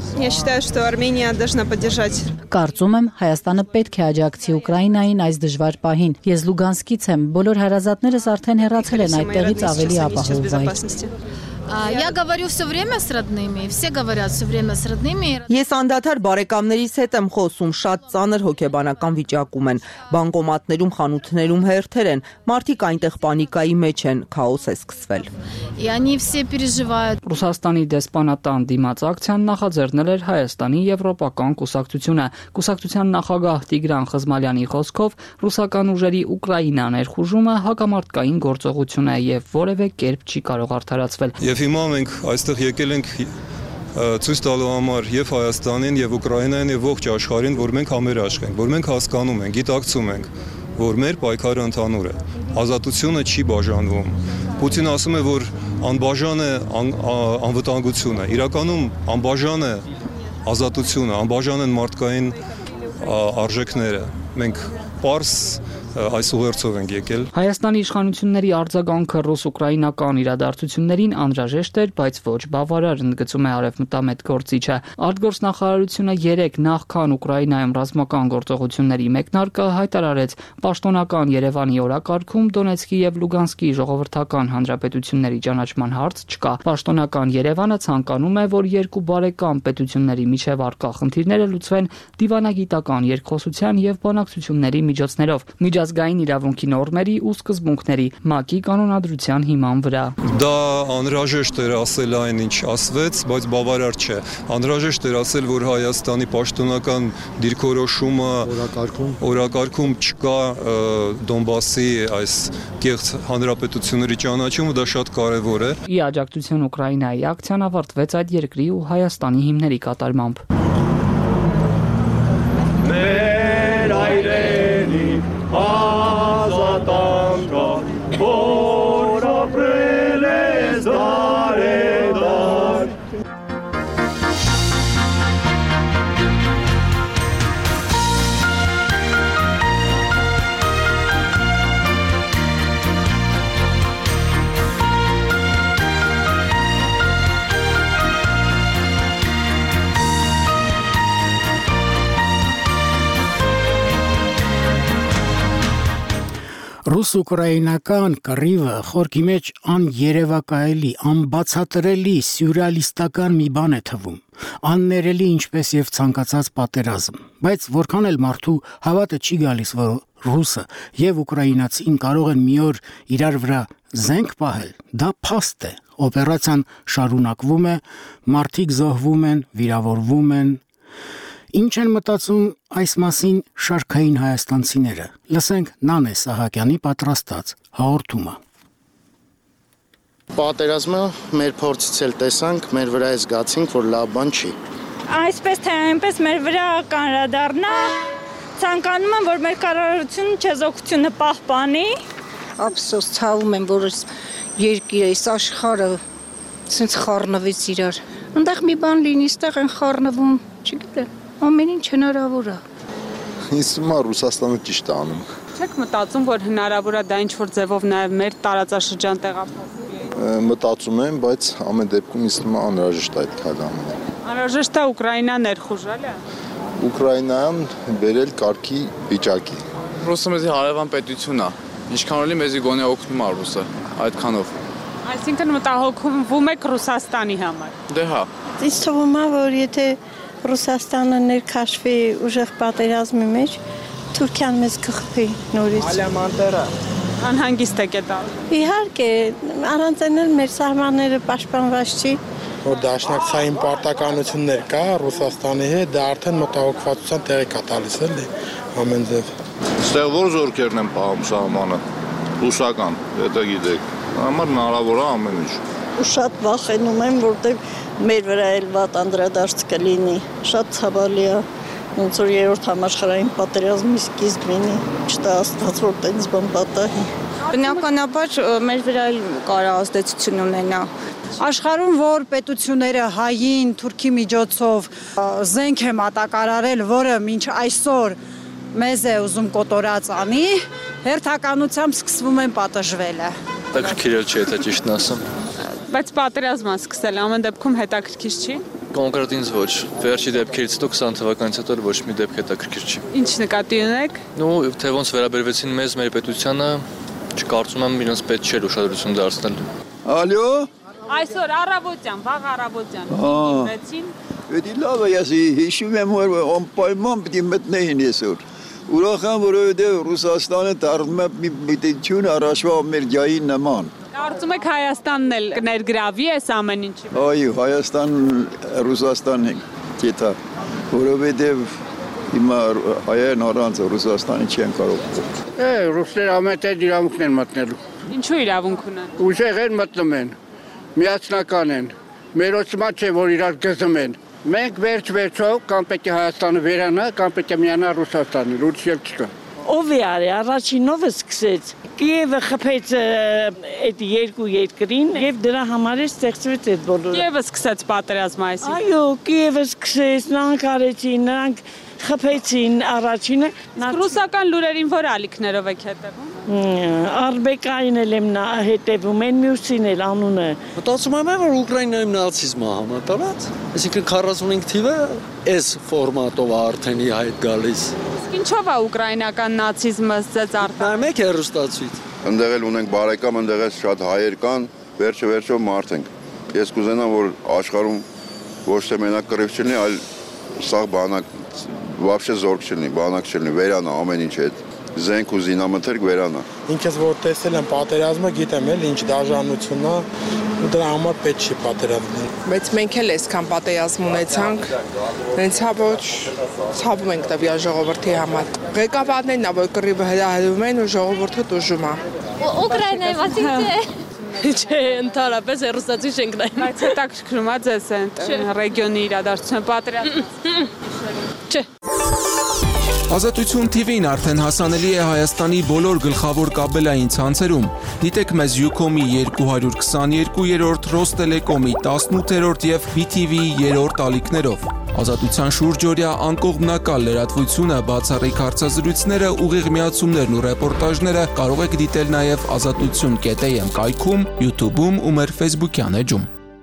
Կարծում եմ, Հայաստանը պետք է աջակցի Ուկրաինային այս դժվար պահին։ Ես Լուգանսկից եմ, բոլոր հարազատներս արդեն հեռացել են այդտեղից ավելի ապահով վայր։ Я говорю все время с родными, все говорят все время с родными. Ես անդադար բարեկամներիս հետ եմ խոսում, շատ ծանր հոգեբանական վիճակում են, բանկոմատներում, խանութներում հերթեր են, մարդիկ այնտեղ պանիկայի մեջ են, քաոս է սկսվել։ И они все переживают. Ռուսաստանի դեսպանատան դիմաց ակցիան նախաձեռնել էր Հայաստանի Եվրոպական կուսակցությունը։ Կուսակցության նախագահ Տիգրան Խզմալյանի խոսքով ռուսական ուժերի Ուկրաինա ներխուժումը հակամարտկային գործողություն է եւ որևէ կերպ չի կարող արդարացվել։ Եվ հիմա մենք այստեղ եկել ենք ցույց տալու համար եւ Հայաստանին եւ Ուկրաինային եւ ողջ աշխարհին, որ մենք համերաշխ ենք, որ մենք հասկանում ենք, գիտակցում ենք, որ մեր պայքարը ընդհանուր է։ Ազատությունը չի բաժանվում։ Պուտինը ասում է, որ անբաժան է անվտանգությունը։ Իրականում անբաժան է ազատությունը, անբաժան են մարդկային արժեքները։ Մենք պարզ այս ուղերձով ենք եկել։ Հայաստանի իշխանությունների արձագանքը ռուս-ուկրաինական իրադարձություններին անհրաժեշտ էր, բայց ոչ բավարար, ընդգծում է Արևմտամետ գործիչը։ Արտգործնախարարությունը երեք նախքան Ուկրաինայում ռազմական գործողությունների մեկնարկը հայտարարեց պաշտոնական Երևանի օրակարգում Դոնեցկի եւ Լուգանսկի ժողովրդական հանրապետությունների ճանաչման հարց չկա։ Պաշտոնական Երևանը ցանկանում է, որ երկու բարեկամ պետությունների միջև առկա խնդիրները լուծվեն դիվանագիտական երկխոսության եւ բանակցությունների միջոցներով, միջազգային իրավունքի նորմերի ու սկզբունքների ՄԱԿ-ի կանոնադրության հիման վրա։ Դա անհրաժեշտ էր ասել այն, ինչ ասվեց, բայց բավարար չէ։ Անհրաժեշտ էր ասել, որ Հայաստանի պաշտոնական դիրքորոշումը օրակարգում չկա Դոնբասի այս կեղծ հանրապետությունների ճանաչումը, դա շատ կարևոր է։ Ի աջակցություն Ուկրաինայի ակցիան ավարտվեց այդ երկրի ու Հայաստանի հիմների կատարմամբ։ Մեր այրերի ազատամկա, որ ապրել ես դարեդար։ Ռուս-ուկրաինական կռիվը խորքի մեջ աներևակայելի, անբացատրելի, սյուրռեալիստական մի բան է թվում, աններելի ինչպես եւ ցանկացած պատերազմ, բայց որքան էլ մարդու հավատը չի գալիս, որ ռուսը եւ ուկրաինացին կարող են մի օր իրար վրա զենք պահել, դա փաստ է, օպերացիան շարունակվում է, մարդիկ զոհվում են, վիրավորվում են։ Ինչ են մտածում այս մասին շարքային հայաստանցիները։ Լսենք Նանե Սահակյանի պատրաստած հաղորդումը։ Պատերազմը մեր փորձից էլ տեսանք, մեր վրա է զգացինք, որ լավ բան չի։ Այսպես թե այնպես մեր վրա կանրադառնա, ցանկանում եմ, որ մեր կառավարությունը չեզոքությունը պահպանի։ Ափսոս ցավում եմ, որ երկիրը, այս աշխարհը ցենց խառնվեց իրար։ Այնտեղ մի բան լինի, այստեղ են խառնվում, չգիտեմ։ Ամեն ինչ հնարավոր է։ Ինձ թվում է Ռուսաստանը ճիշտ է անում։ Չեք մտածում, որ հնարավոր է դա ինչ-որ ձևով նաև մեր տարածաշրջան տեղափոխվի։ Մտածում եմ, բայց ամեն դեպքում ինձ թվում է անհրաժեշտ է այդ քայլը անել։ Անհրաժեշտ է Ուկրաինա ներխուժելը։ Ուկրաինան բերել կարգի վիճակի։ Ռուսը մեզի հարևան պետություն է։ Ինչքան որ մեզի գոնե օգնում է ռուսը այդքանով։ Այսինքն մտահոգվում եք Ռուսաստանի համար։ Դե հա։ Ինձ թվում է, որ եթե Ռուսաստանը ներքաշվի ուժեղ պատերազմի մեջ, Թուրքիան մեզ կխփի նորից։ Ալիամանտերը անհանգիստ եք դա։ Իհարկե, առանց այն մեր սահմանները պաշտպանված չի։ Որ դաշնակցային պարտականություններ կա Ռուսաստանի հետ, դա արդեն մտահոգվածության տեղի կա տալիս էլի ամեն ձև։ Ստեղ որ զորքերն են պահում սահմանը, ռուսական, դա գիտեք, համար հնարավոր է ամեն ինչ։ Ու շատ վախենում եմ, որտեղ մեր վրա էլ վատ անդրադարձ կլինի, շատ ցավալի է, ոնց որ երրորդ համաշխարհային պատերազմի սկիզբին է, չտա Աստված, որ տենց բան պատահի։ Բնականաբար մեր վրա էլ կարա ազդեցություն ունենա։ Աշխարհում որ պետությունները հային Թուրքի միջոցով զենք է մատակարարել, որը մինչ այսօր մեզ է ուզում կոտորած անի, հերթականությամբ սկսվում են պատժվելը։ Հետաքրքիր չէ, եթե ճիշտն ասեմ։ Բայց պատերազմը սկսել ամեն դեպքում հետաքրքիր չի։ Կոնկրետ ինձ ոչ։ Վերջի դեպքերից հետո քսան թվականից հետո ոչ մի դեպք հետաքրքիր չի։ Ինչ նկատի ունեք։ Ну, թե ոնց վերաբերվեցին մեզ մեր պետությանը, չկարծում եմ իրենց պետք չէր ուշադրություն դարձնել։ Ալո։ Այսօր առավոտյան, վաղ առավոտյան իվեցին։ Էդի լավ է, ես հիշում եմ, որ անպայման պիտի մտնեին այսօր։ Ուրախ եմ, որովհետև Ռուսաստանը դառնում է մի պետություն առաջվա մեր ջայի նման։ Կարծում եք Հայաստանն էլ կներգրավի այս ամեն ինչի։ Այո, Հայաստան, Ռուսաստան կետա, որովհետև հիմա հայերն առանց Ռուսաստանի չեն կարող։ Է, ռուսները ամենտեղ իրավունքն են մտնելու։ Ինչու իրավունք ունեն։ Ուժեղ են մտնում են, միացնական են, մերոցմա չէ, որ իրար գզում են։ Մենք վերջ-վերջով կամ պետք է Հայաստանը վերանա, կամ պետք է միանա Ռուսաստանը, լուրջ էլ չկա։ Ով է արի, առաջինով է սկսեց։ Կիևը խփեց այդ երկու երկրին եւ դրա համար է ստեղծվեց այդ բոլորը։ Կիևը սկսեց պատերազմը այսինքն։ Այո, Կիևը սկսեց, նրանք արեցին, նրանք խփեցին առաջինը ռուսական լուրերին որ ալիքներով եք հետևում։ Արբեկային էլ եմ հետևում, են մյուսին էլ անունը։ Մտածում եմ, որ Ուկրաինայում նացիզմը համատարած, այսինքն քառասունհինգ թիվը այս ֆորմատով արդեն ի հայտ գալիս։ Իսկ ինչով է ուկրաինական նացիզմը ծեծ արտահայտվում։ Մեկ հեռուստացույց։ Ընդեղ էլ ունենք բարեկամ, ընդեղ էլ շատ հայեր կան, վերջը վերջով մարդ ենք։ Ես կուզենամ, որ աշխարհում ոչ թե մենակ կռիվ չլինի, այլ սաղ բանակ, вообще զորք չլինի, բանակ չլինի, վերանա ամեն ինչ հետ։ Զենք ու զինամթերք վերանա։ Ինքս որ տեսել եմ պատերազմը, գիտեմ էլ ինչ դաժանությունն է, ու դրա համար պետք չի պատերազմի։ Բայց մենք էլ այսքան պատերազմ ունեցանք, հենց հա ոչ ցավում ենք տվյալ ժողովրդի համար։ Ղեկավարներն ա որ կռիվը հրահրում են ու ժողովուրդը տուժում է։ Ուկրաինայի մասին չէ։ Չէ, ընդհանրապես ռուսացի չենք նայում։ Բայց հետաքրքրում է ձեզ այդ ռեգիոնի իրադարձությունը պատերազմը։ Չէ։ Ազատություն թիվին արդեն հասանելի է Հայաստանի բոլոր գլխավոր կաբելային ցանցերում։ Դիտեք մեզ Ucom-ի երկու հարյուր քսաներկուերորդ, Ռոստելեկոմի տասնութերորդ եւ B T V-ի երրորդ ալիքներով։ Ազատության շուրջօրյա անկողմնակալ լրատվությունը, բացառիկ հարցազրույցները, ուղիղ միացումներն ու ռեպորտաժները կարող եք դիտել նաև ազատություն կետ a m կայքում, YouTube-ում ու մեր Facebook-յան էջում։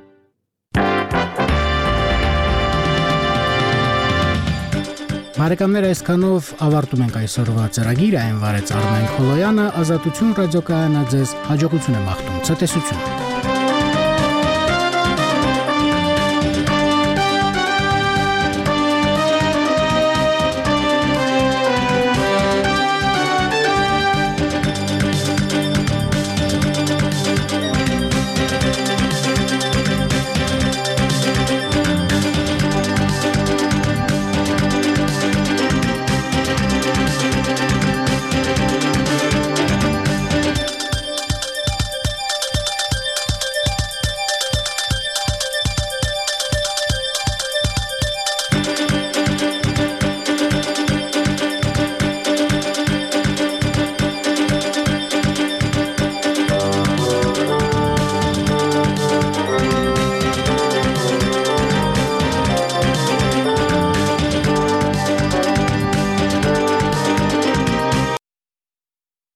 Բարեկամներ, այսքանով ավարտում ենք այսօրվա ծրագիրը, այն վարեց Արմեն Խոլոյանը, Ազատություն ռադիոկայանը ձեզ հաջողություն է մաղթում, ցտեսություն։